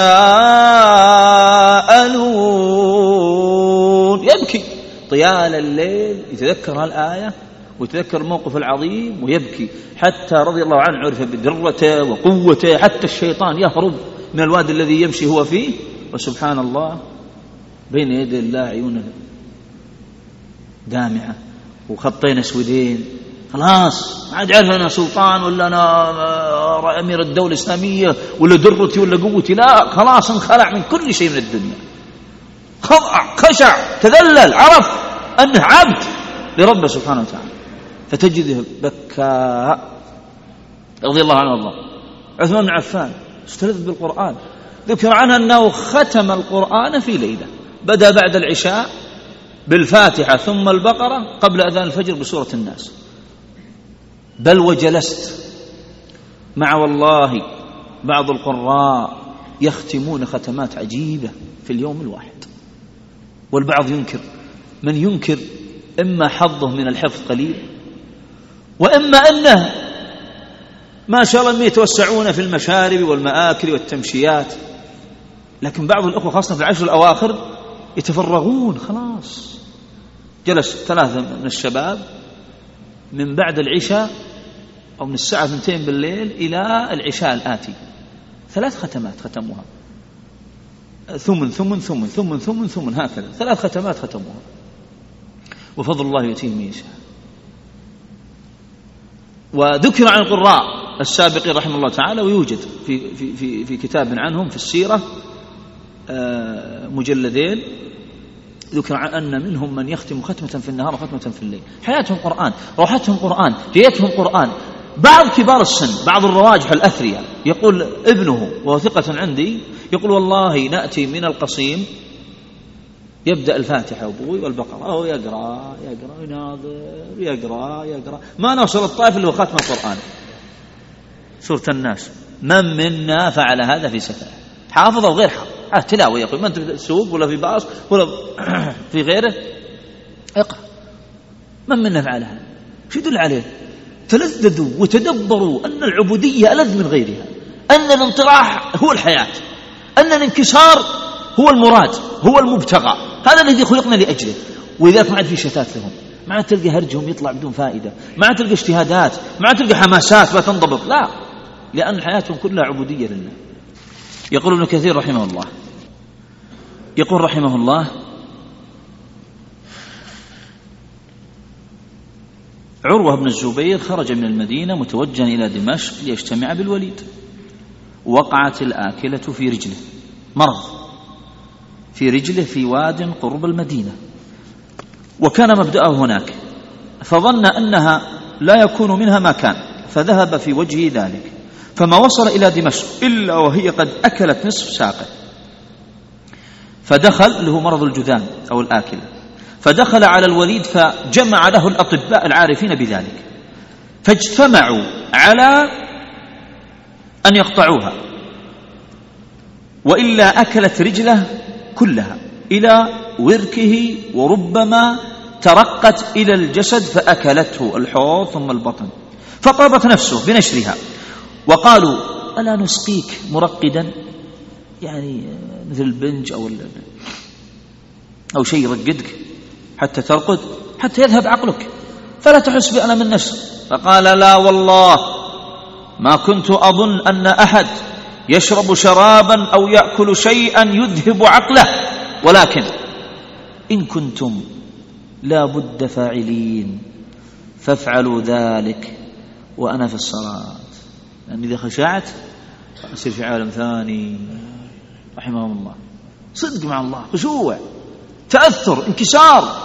[SPEAKER 2] يتساءلون، يبكي طيال الليل يتذكر هالآية ويتذكر الموقف العظيم ويبكي، حتى رضي الله عنه عرف بدرته وقوته، حتى الشيطان يهرب من الوادي الذي يمشي هو فيه. وسبحان الله بين يدي الله عيونه دامعة وخطين اسودين، خلاص ما عاد عارف أنا سلطان ولا أنا أمير الدولة الإسلامية ولا درتي ولا قوتي، لا، خلاص انخلع من كل شيء من الدنيا، خضع خشع تذلل، عرف أنه عبد لربه سبحانه وتعالى. فتجده بكاء رضي الله عنه الله. عثمان بن عفان استلذ بالقرآن، ذكر عنه أنه ختم القرآن في ليلة، بدأ بعد العشاء بالفاتحة ثم البقرة قبل أذان الفجر بسورة الناس. بل وجلست مع والله بعض القراء يختمون ختمات عجيبة في اليوم الواحد. والبعض ينكر، من ينكر إما حظه من الحفظ قليل، وإما أنه ما شاء الله يتوسعون في المشارب والمآكل والتمشيات. لكن بعض الأخوة خاصة في العشر الأواخر يتفرغون، خلاص. جلس 3 من الشباب من بعد العشاء أو من الساعة 2 بالليل إلى العشاء الآتي 3 ختمات ختموها، ثمن ثمن ثمن ثمن ثمن ثمن، هكذا 3 ختمات ختموها. وفضل الله يؤتيه من يشاء. وذكر عن القراء السابقين رحمه الله تعالى، ويوجد في كتاب عنهم في السيرة مجلدين، ذكر أن منهم من يختم ختمة في النهار وختمة في الليل. حياتهم قرآن، روحتهم قرآن، جيتهم قرآن. بعض كبار السن، بعض الرواجح الأثرياء، يقول ابنه وهو ثقة عندي، يقول والله نأتي من القصيم يبدأ الفاتحة أبوي والبقرة، أو يقرأ يناظر يقرأ ما نوصل الطائف اللي هو ختم القرآن سورة الناس. من منا فعل هذا في سفر، حافظ أو غير حافظ، تلاوة يقول، ما أنت في السوق ولا في باص ولا في غيره، اقرأ. من منا فعل هذا، شو يدل عليه؟ تلذذوا وتدبروا أن العبودية ألذ من غيرها، أن الانطراح هو الحياة، أن الانكسار هو المراد، هو المبتغى، هذا الذي خلقنا لأجله. وإذا ما عاد في شتات لهم، ما عاد تلقى هرجهم يطلع بدون فائدة، ما عاد تلقى اجتهادات، ما عاد تلقى حماسات ما تنضبط، لا، لأن حياتهم كلها عبودية لله. يقول ابن كثير رحمه الله، يقول رحمه الله: عروة بن الزبير خرج من المدينة متوجها إلى دمشق ليجتمع بالوليد، وقعت الآكلة في رجله، مرض في رجله في واد قرب المدينة، وكان مبدأه هناك، فظن أنها لا يكون منها ما كان، فذهب في وجه ذلك، فما وصل إلى دمشق إلا وهي قد أكلت نصف ساقه. فدخل، له مرض الجذام أو الآكلة، فدخل على الوليد فجمع له الأطباء العارفين بذلك، فاجتمعوا على أن يقطعوها، وإلا أكلت رجله كلها إلى وركه، وربما ترقت إلى الجسد فأكلته الحوض ثم البطن، فطابت نفسه بنشرها. وقالوا: ألا نسقيك مرقدا، يعني مثل البنج أو شيء يرقدك حتى ترقد، حتى يذهب عقلك فلا تحس بألم النفس. فقال: لا والله ما كنت أظن أن أحد يشرب شرابا أو يأكل شيئا يذهب عقله، ولكن إن كنتم لا بد فاعلين فافعلوا ذلك وأنا في الصلاة. لأن إذا خشعت أصير في عالم ثاني. رحمه الله، صدق مع الله، خشوع، تأثر، انكسار،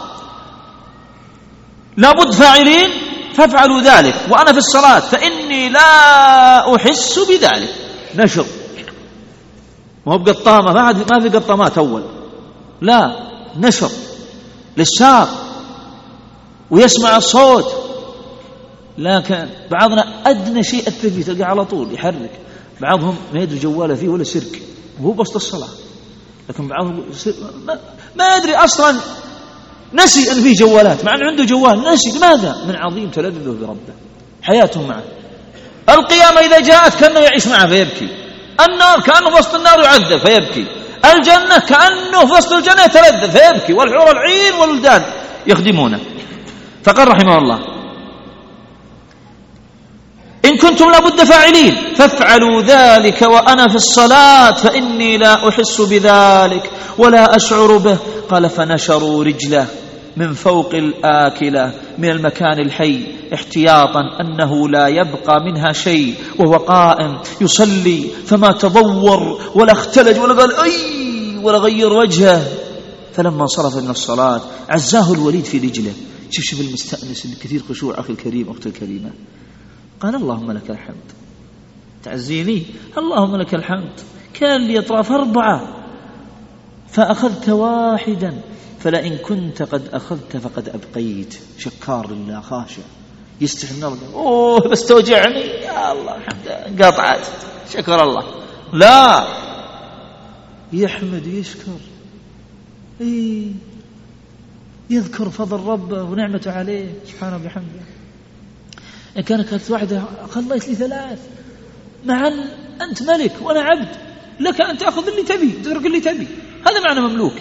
[SPEAKER 2] لابد فاعلين فافعلوا ذلك. وأنا في الصلاة فإني لا أحس بذلك. نشر، ما هو بقطامة، ما في قطامات أول، لا، نشر للساق ويسمع الصوت. لكن بعضنا أدنى شيء أثر فيه تلقى على طول يحرك. بعضهم ما يدري جواله فيه ولا سرك وهو بسط الصلاة، لكن بعضهم ما يدري أصلا، نسي أن فيه جوالات مع أن عنده جوال، نسي. لماذا؟ من عظيم تلذذه بربه، حياته معه. القيامة إذا جاءت كأنه يعيش معه فيبكي، النار كأنه في وسط النار يعذب فيبكي، الجنة كأنه في وسط الجنة يتلذذ فيبكي، والحور العين والولدان يخدمونه. فقال رحمه الله: إن كنتم لابد فاعلين فافعلوا ذلك وأنا في الصلاة فإني لا أحس بذلك ولا أشعر به. قال: فنشروا رجله من فوق الآكلة من المكان الحي احتياطا أنه لا يبقى منها شيء وهو قائم يصلي، فما تضور ولا اختلج ولا قال أي ولا غير وجهه. فلما صرف من الصلاة عزاه الوليد في رجله. شوف المستأنس الكثير خشوع أخي الكريم أختي الكريمة. قال: اللهم لك الحمد، تعزيني، اللهم لك الحمد، كان لي أطراف 4 فأخذت واحدا، فلئن كنت قد أخذت فقد أبقيت. شكار لله، خاشع، يستحي من الله. بس توجعني، يا الله الحمد، قطعت، شكر الله. لا، يحمد يشكر، يذكر فضل ربه ونعمته عليه سبحانه وبحمده. إن كانت واحدة خليت لي 3، مع أن أنت ملك وأنا عبد، لك أن تأخذ اللي تبي، تترك اللي تبي، هذا معنى مملوك.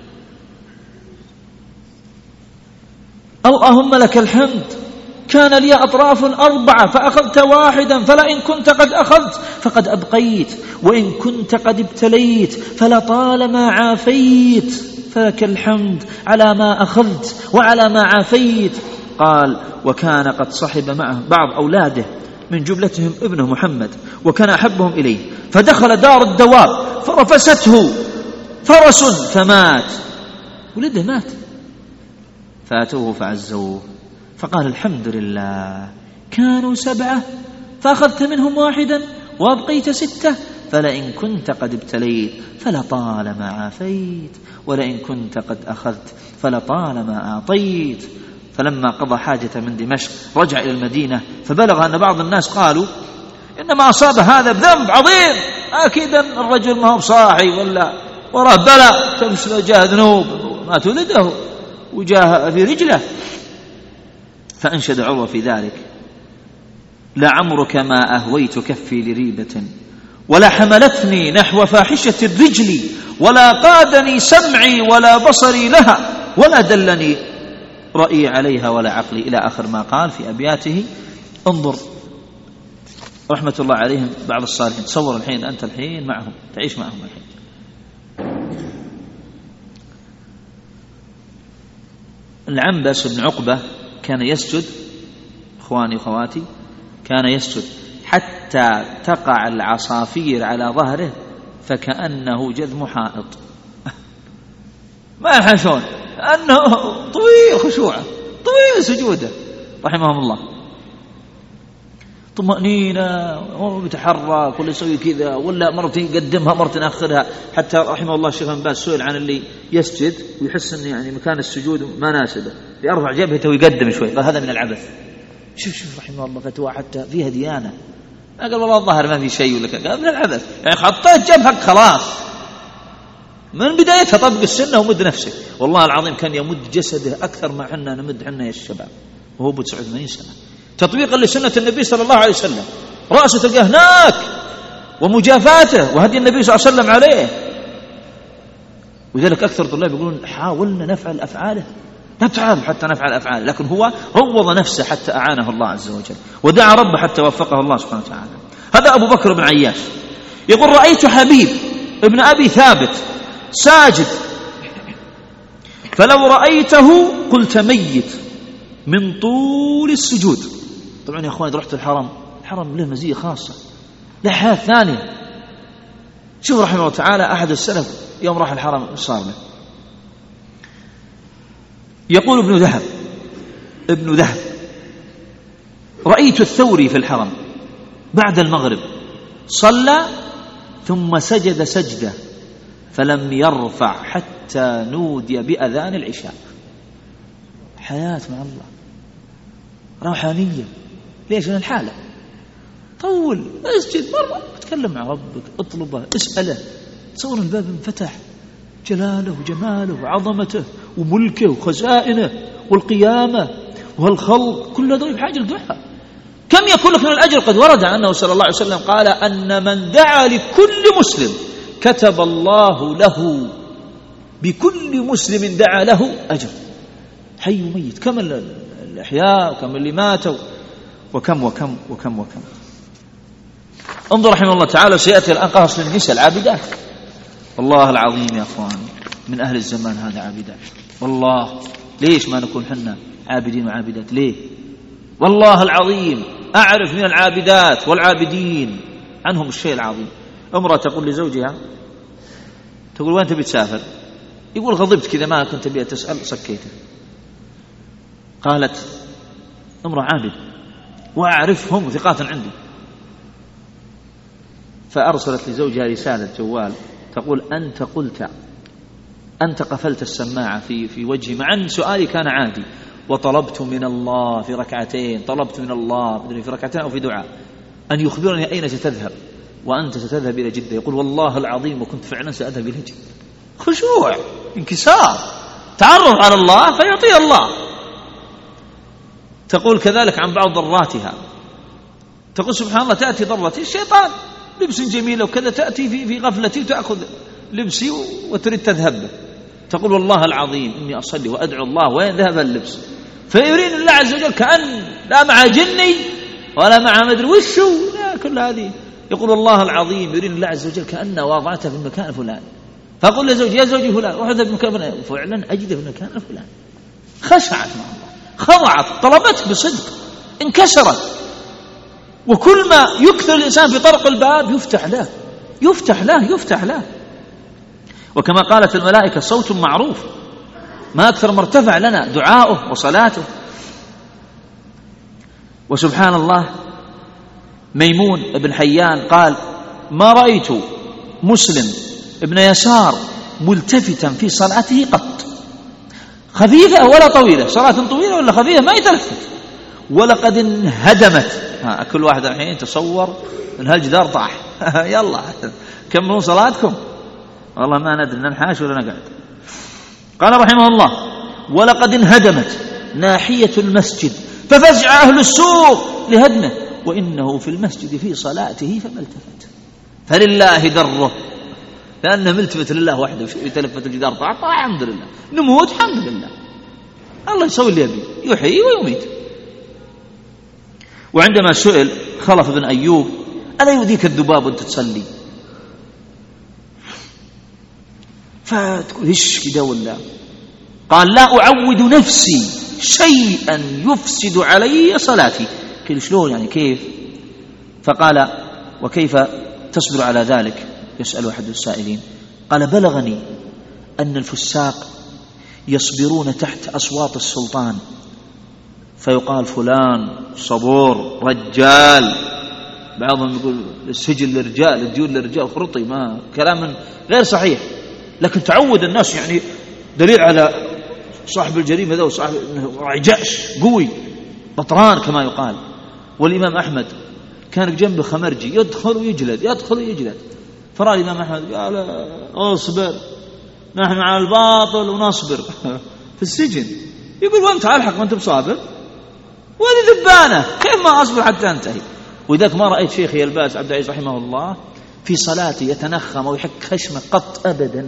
[SPEAKER 2] اللهم لك الحمد، كان لي أطراف 4 فأخذت واحدا، فلئن كنت قد أخذت فقد أبقيت، وإن كنت قد ابتليت فلطالما عافيت، فلك الحمد على ما أخذت وعلى ما عافيت. قال: وكان قد صحب معه بعض أولاده من جملتهم ابنه محمد، وكان أحبهم إليه، فدخل دار الدواب فرفسته فرس فمات، ولده مات، فأتوه فعزوه، فقال: الحمد لله، كانوا 7 فأخذت منهم واحدا وأبقيت 6، فلئن كنت قد ابتليت فلطالما عافيت، ولئن كنت قد أخذت فلطالما أعطيت. فلما قضى حاجة من دمشق رجع إلى المدينة، فبلغ أن بعض الناس قالوا: إنما أصاب هذا بذنب عظيم، أكيد الرجل ما هو صاحي ولا وراه بلاء، تمشي جاه ذنوب، ما تولده وجاه في رجله. فأنشد عروة في ذلك: لعمرك ما أهويت كفي لريبة، ولا حملتني نحو فاحشة الرجل، ولا قادني سمعي ولا بصري لها، ولا دلني رأيي عليها ولا عقلي، إلى آخر ما قال في أبياته. انظر رحمة الله عليهم بعض الصالحين. تصور الحين أنت الحين معهم، تعيش معهم الحين، العنبس بن عقبة كان يسجد، إخواني وخواتي، كان يسجد حتى تقع العصافير على ظهره فكأنه جذم حائط. ما يحشون أنه طويل خشوعه، طويل سجوده رحمهم الله، طمأنينة، ويتحرك ولا يسوي كذا، ولا مرة يقدمها مرة يأخرها. حتى رحمه الله الشيخ بن باز سئل عن اللي يسجد ويحس أن يعني مكان السجود ما ناسبه، يرفع جبهته ويقدم شوي، قال هذا من العبث. شوف رحمه الله فتوى حتى فيها ديانة، ما قال والله الظاهر ما في شيء ولا كذا، قال من العبث، يعني خطيت جبهك خلاص من بدايتها، طبق السنة ومد نفسك. والله العظيم كان يمد جسده أكثر ما حنا نمد حنا يا الشباب، وهو ب 89 سنة، تطبيقا لسنة النبي صلى الله عليه وسلم. رأسه تلقاه هناك، ومجافاته وهدي النبي صلى الله عليه وسلم عليه. ولذلك أكثر طلاب يقولون حاولنا نفعل أفعاله، نفعل حتى نفعل أفعاله، لكن هو روض نفسه حتى أعانه الله عز وجل، ودعا ربه حتى وفقه الله سبحانه وتعالى. هذا أبو بكر بن عياش يقول: رأيت حبيب ابن أبي ثابت ساجد، فلو رأيته قلت ميت من طول السجود. طبعا يا أخواني رحت الحرم له مزية خاصة، له حياة ثانية. شوف رحمه الله تعالى أحد السلف يوم راح الحرم صار له، يقول ابن ذهب رأيت الثوري في الحرم بعد المغرب صلى ثم سجد سجدة فلم يرفع حتى نودي بأذان العشاء. حياة مع الله روحانية. ليش؟ من الحالة طول اسجد مرة، اتكلم مع ربك، اطلبه، اسأله، تصور الباب انفتح، جلاله وجماله وعظمته وملكه وخزائنه والقيامة والخلق، كل هذول بحاجة للدعاء. كم يكون لك من الأجر؟ قد ورد عنه صلى الله عليه وسلم قال أن من دعا لكل مسلم كتب الله له بكل مسلم دعا له أجر، حي وميت، كم الأحياء وكم اللي ماتوا وكم وكم وكم وكم. انظر رحمه الله تعالى، سيأتي الآن قصص للنساء العابدات. والله العظيم يا أخوان من أهل الزمان هذا عابدات، والله ليش ما نكون حنا عابدين وعابدات؟ ليه؟ والله العظيم أعرف من العابدات والعابدين عنهم الشيء العظيم. امرأة تقول لزوجها، تقول وين تبي تسافر؟ يقول غضبت كذا ما كنت أبي تسأل سكيته. قالت امرأة عابد وأعرفهم ثقات عندي، فأرسلت لزوجها رسالة جوال تقول أنت قفلت السماعة في وجهي مع أن سؤالي كان عادي، وطلبت من الله في ركعتين، طلبت من الله في ركعتين أو في دعاء أن يخبرني أين ستذهب، وأنت ستذهب إلى جدة. يقول والله العظيم وكنت فعلا سأذهب إلى جدة. خشوع، انكسار، تعرف على الله فيعطي الله. تقول كذلك عن بعض ضراتها، تقول سبحان الله تأتي ضرتي الشيطان لبس جميل وكذا، تأتي في غفلتي وتأخذ لبسي وتريد تذهب به. تقول والله العظيم إني أصلي وأدعو الله وين ذهب اللبس، فيريد الله عز وجل كأن لا مع جني ولا مع مدري وشو، لا كل هذه. يقول والله العظيم يريد الله عز وجل كأن وضعته في المكان فلان، فأقول لزوجي يا زوجي فلان روح ذهب المكان فلان، فعلا أجده في المكان فلان. خشعت مع الله، خضعت، طلبت بصدق، انكسرت. وكل ما يكثر الإنسان في طرق الباب يفتح له يفتح له يفتح له. وكما قالت الملائكة صوت معروف، ما أكثر ما ارتفع لنا دعاؤه وصلاته. وسبحان الله ميمون بن حيان قال ما رأيت مسلم ابن يسار ملتفتا في صلاته قط، خفيفة ولا طويلة، صلاة طويلة ولا خفيفة ما يتلفت. ولقد انهدمت، كل واحد الحين تصور ان هالجدار طاح يلا كملوا صلاتكم، والله ما ندري ننحاش ولا نقعد. قال رحمه الله ولقد انهدمت ناحية المسجد ففزع أهل السوق لهدمه، وإنه في المسجد في صلاته فما التفت، فلله دره، لأنه ملتفت لله وحده. يتلفت الجدار طاح الحمد لله، نموت الحمد لله، الله يسوي اللي يبي، يحيي ويميت. وعندما سئل خلف بن أيوب ألا يؤذيك الذباب وأنت تصلي؟ فتقول إيش كده ولا؟ قال لا أعود نفسي شيئا يفسد علي صلاتي. قال شلون يعني كيف؟ فقال وكيف تصبر على ذلك؟ يسأل أحد السائلين. قال بلغني أن الفساق يصبرون تحت أصوات السلطان، فيقال فلان صبور رجال، بعضهم يقول السجن للرجال، الديون للرجال، خرطي، ما كلام غير صحيح، لكن تعود الناس يعني دليل على صاحب الجريمة ذا وصاحب رجاش قوي بطران كما يقال. والإمام أحمد كان جنبه خمرجي يدخل ويجلد يدخل ويجلد، فرأى الإمام أحمد قال اصبر نحن على الباطل ونصبر في السجن. يقول وانت على الحق وانت بصابر، وهذه ذبانة كيف ما أصبر حتى أنتهي. وذاك ما رأيت شيخي الباز عبد العزيز رحمه الله في صلاته يتنخم أو يحك خشمه قط أبدا،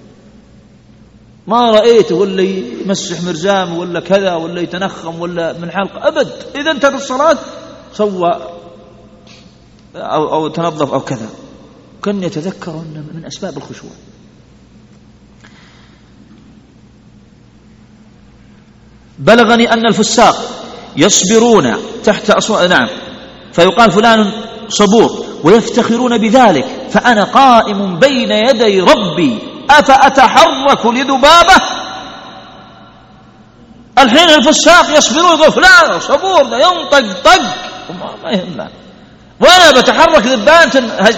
[SPEAKER 2] ما رأيته ولا يمسح مرزام ولا كذا ولا يتنخم ولا من حلقة أبد. إذا انتهت الصلاة سوى أو تنظف أو كذا، كان يتذكر أن من أسباب الخشوع. بلغني أن الفساق يصبرون تحت أصوات، نعم، فيقال فلان صبور ويفتخرون بذلك، فأنا قائم بين يدي ربي أفأتحرك لذبابة؟ الحين الفساق يصبرون، يقول فلان صبور ده ينطق طق ما يهمنا، وأنا بتحرك ذبان تنهج.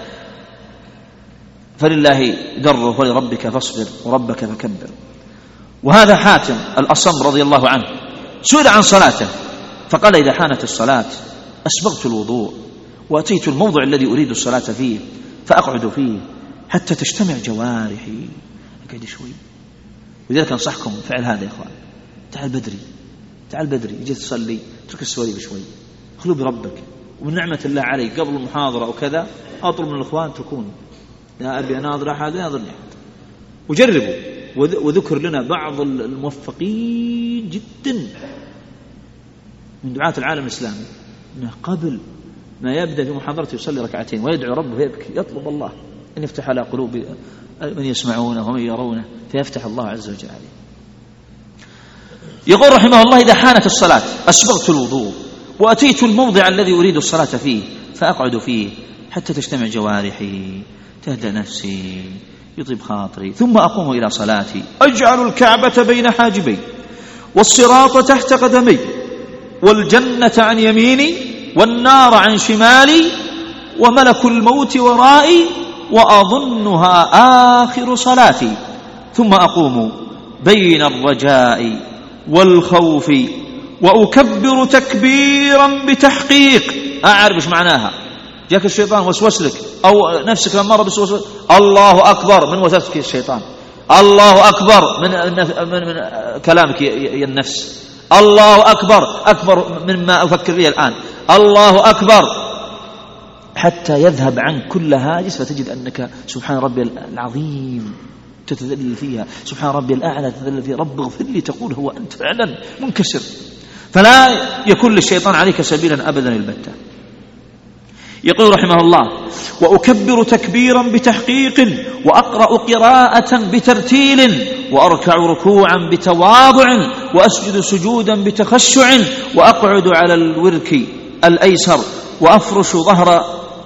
[SPEAKER 2] فلله دره ولربك فاصبر وربك فكبر. وهذا حاتم الأصم رضي الله عنه سئل عن صلاته فقال: إذا حانت الصلاة أسبغت الوضوء وأتيت الموضع الذي أريد الصلاة فيه فأقعد فيه حتى تجتمع جوارحي. قاعد شوي. ولذلك أنصحكم فعل هذا يا إخوان. تعال بدري جيت تصلي، اترك السواليف شوي، خلو بربك ومن نعمة الله عليك. قبل المحاضرة أو كذا أطلب من الإخوان تكون لا أبي أناظر أحد يناظرني أحد، وجربوا. وذكر لنا بعض الموفقين جدا من دعاة العالم الإسلامي أنه قبل ما يبدأ في محاضرته يصلي ركعتين ويدعو ربه ويبكي، يطلب الله أن يفتح على قلوب من يسمعونه ومن يرونه، فيفتح الله عز وجل عليه. يقول رحمه الله: إذا حانت الصلاة أسبغت الوضوء وأتيت الموضع الذي أريد الصلاة فيه فأقعد فيه حتى تجتمع جوارحي، تهدأ نفسي، يطيب خاطري، ثم أقوم إلى صلاتي، أجعل الكعبة بين حاجبي والصراط تحت قدمي والجنة عن يميني والنار عن شمالي وملك الموت ورائي وأظنها آخر صلاتي، ثم أقوم بين الرجاء والخوف وأكبر تكبيرا بتحقيق. أعرف إيش معناها. جاك الشيطان وسوس لك أو نفسك لما مرة بسوس، الله أكبر من وسوسك الشيطان، الله أكبر من كلامك يا النفس، الله أكبر مما أفكر فيه الآن، الله أكبر، حتى يذهب عنك كل هاجس، فتجد أنك سبحان ربي العظيم تتذلل فيها، سبحان ربي الأعلى تتذلل فيها، رب اغفر لي تقول هو أنت فعلا منكسر، فلا يكون للشيطان عليك سبيلا أبدا البتة. يقول رحمه الله: وأكبر تكبيرا بتحقيق وأقرأ قراءة بترتيل وأركع ركوعا بتواضع وأسجد سجودا بتخشع وأقعد على الورك الأيسر وأفرش ظهر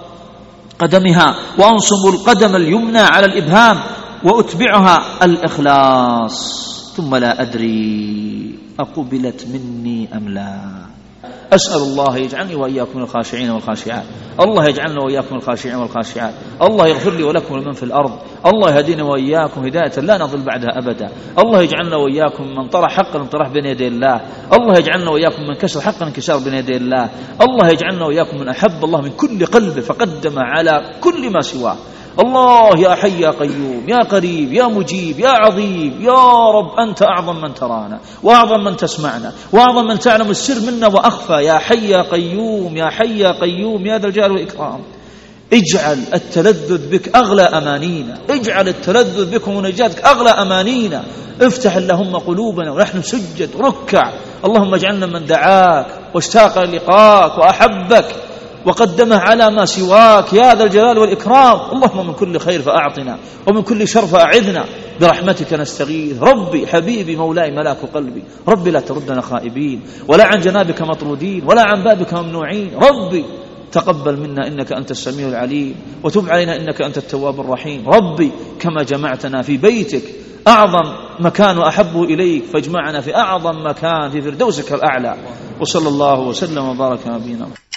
[SPEAKER 2] قدمها وأنصب القدم اليمنى على الإبهام وأتبعها الإخلاص، ثم لا أدري أقبلت مني أم لا. أسأل الله يجعلني وإياكم من الخاشعين والخاشعات، الله يجعلنا وإياكم من الخاشعين والخاشعات، الله يغفر لي ولكم ولمن في الأرض، الله يهدينا وإياكم هداية لا نضل بعدها أبدا، الله يجعلنا وإياكم من طرح حقا انطرح بين يدي الله، الله يجعلنا وإياكم من كسر حقا انكسار بين يدي الله، الله يجعلنا وإياكم من أحب الله من كل قلب فقدم على كل ما سواه. الله يا حي يا قيوم يا قريب يا مجيب يا عظيم يا رب، أنت أعظم من ترانا وأعظم من تسمعنا وأعظم من تعلم السر منا وأخفى، يا حي يا قيوم يا حي يا قيوم يا ذا الجلال والإكرام. اجعل التلذذ بك أغلى أمانينا، اجعل التلذذ بك ومناجاتك أغلى أمانينا، افتح اللهم قلوبنا ونحن سجد ركع، اللهم اجعلنا من دعاك واشتاق لقاك وأحبك وقدمه على ما سواك يا ذا الجلال والإكرام. اللهم من كل خير فأعطنا ومن كل شر فأعذنا، برحمتك نستغيث. ربي حبيبي مولاي ملاك قلبي، ربي لا تردنا خائبين ولا عن جنابك مطرودين ولا عن بابك ممنوعين. ربي تقبل منا إنك أنت السميع العليم وتب علينا إنك أنت التواب الرحيم. ربي كما جمعتنا في بيتك أعظم مكان وأحبه إليك فاجمعنا في أعظم مكان في فردوسك الأعلى. وصلى الله وسلم وبارك على نبينا.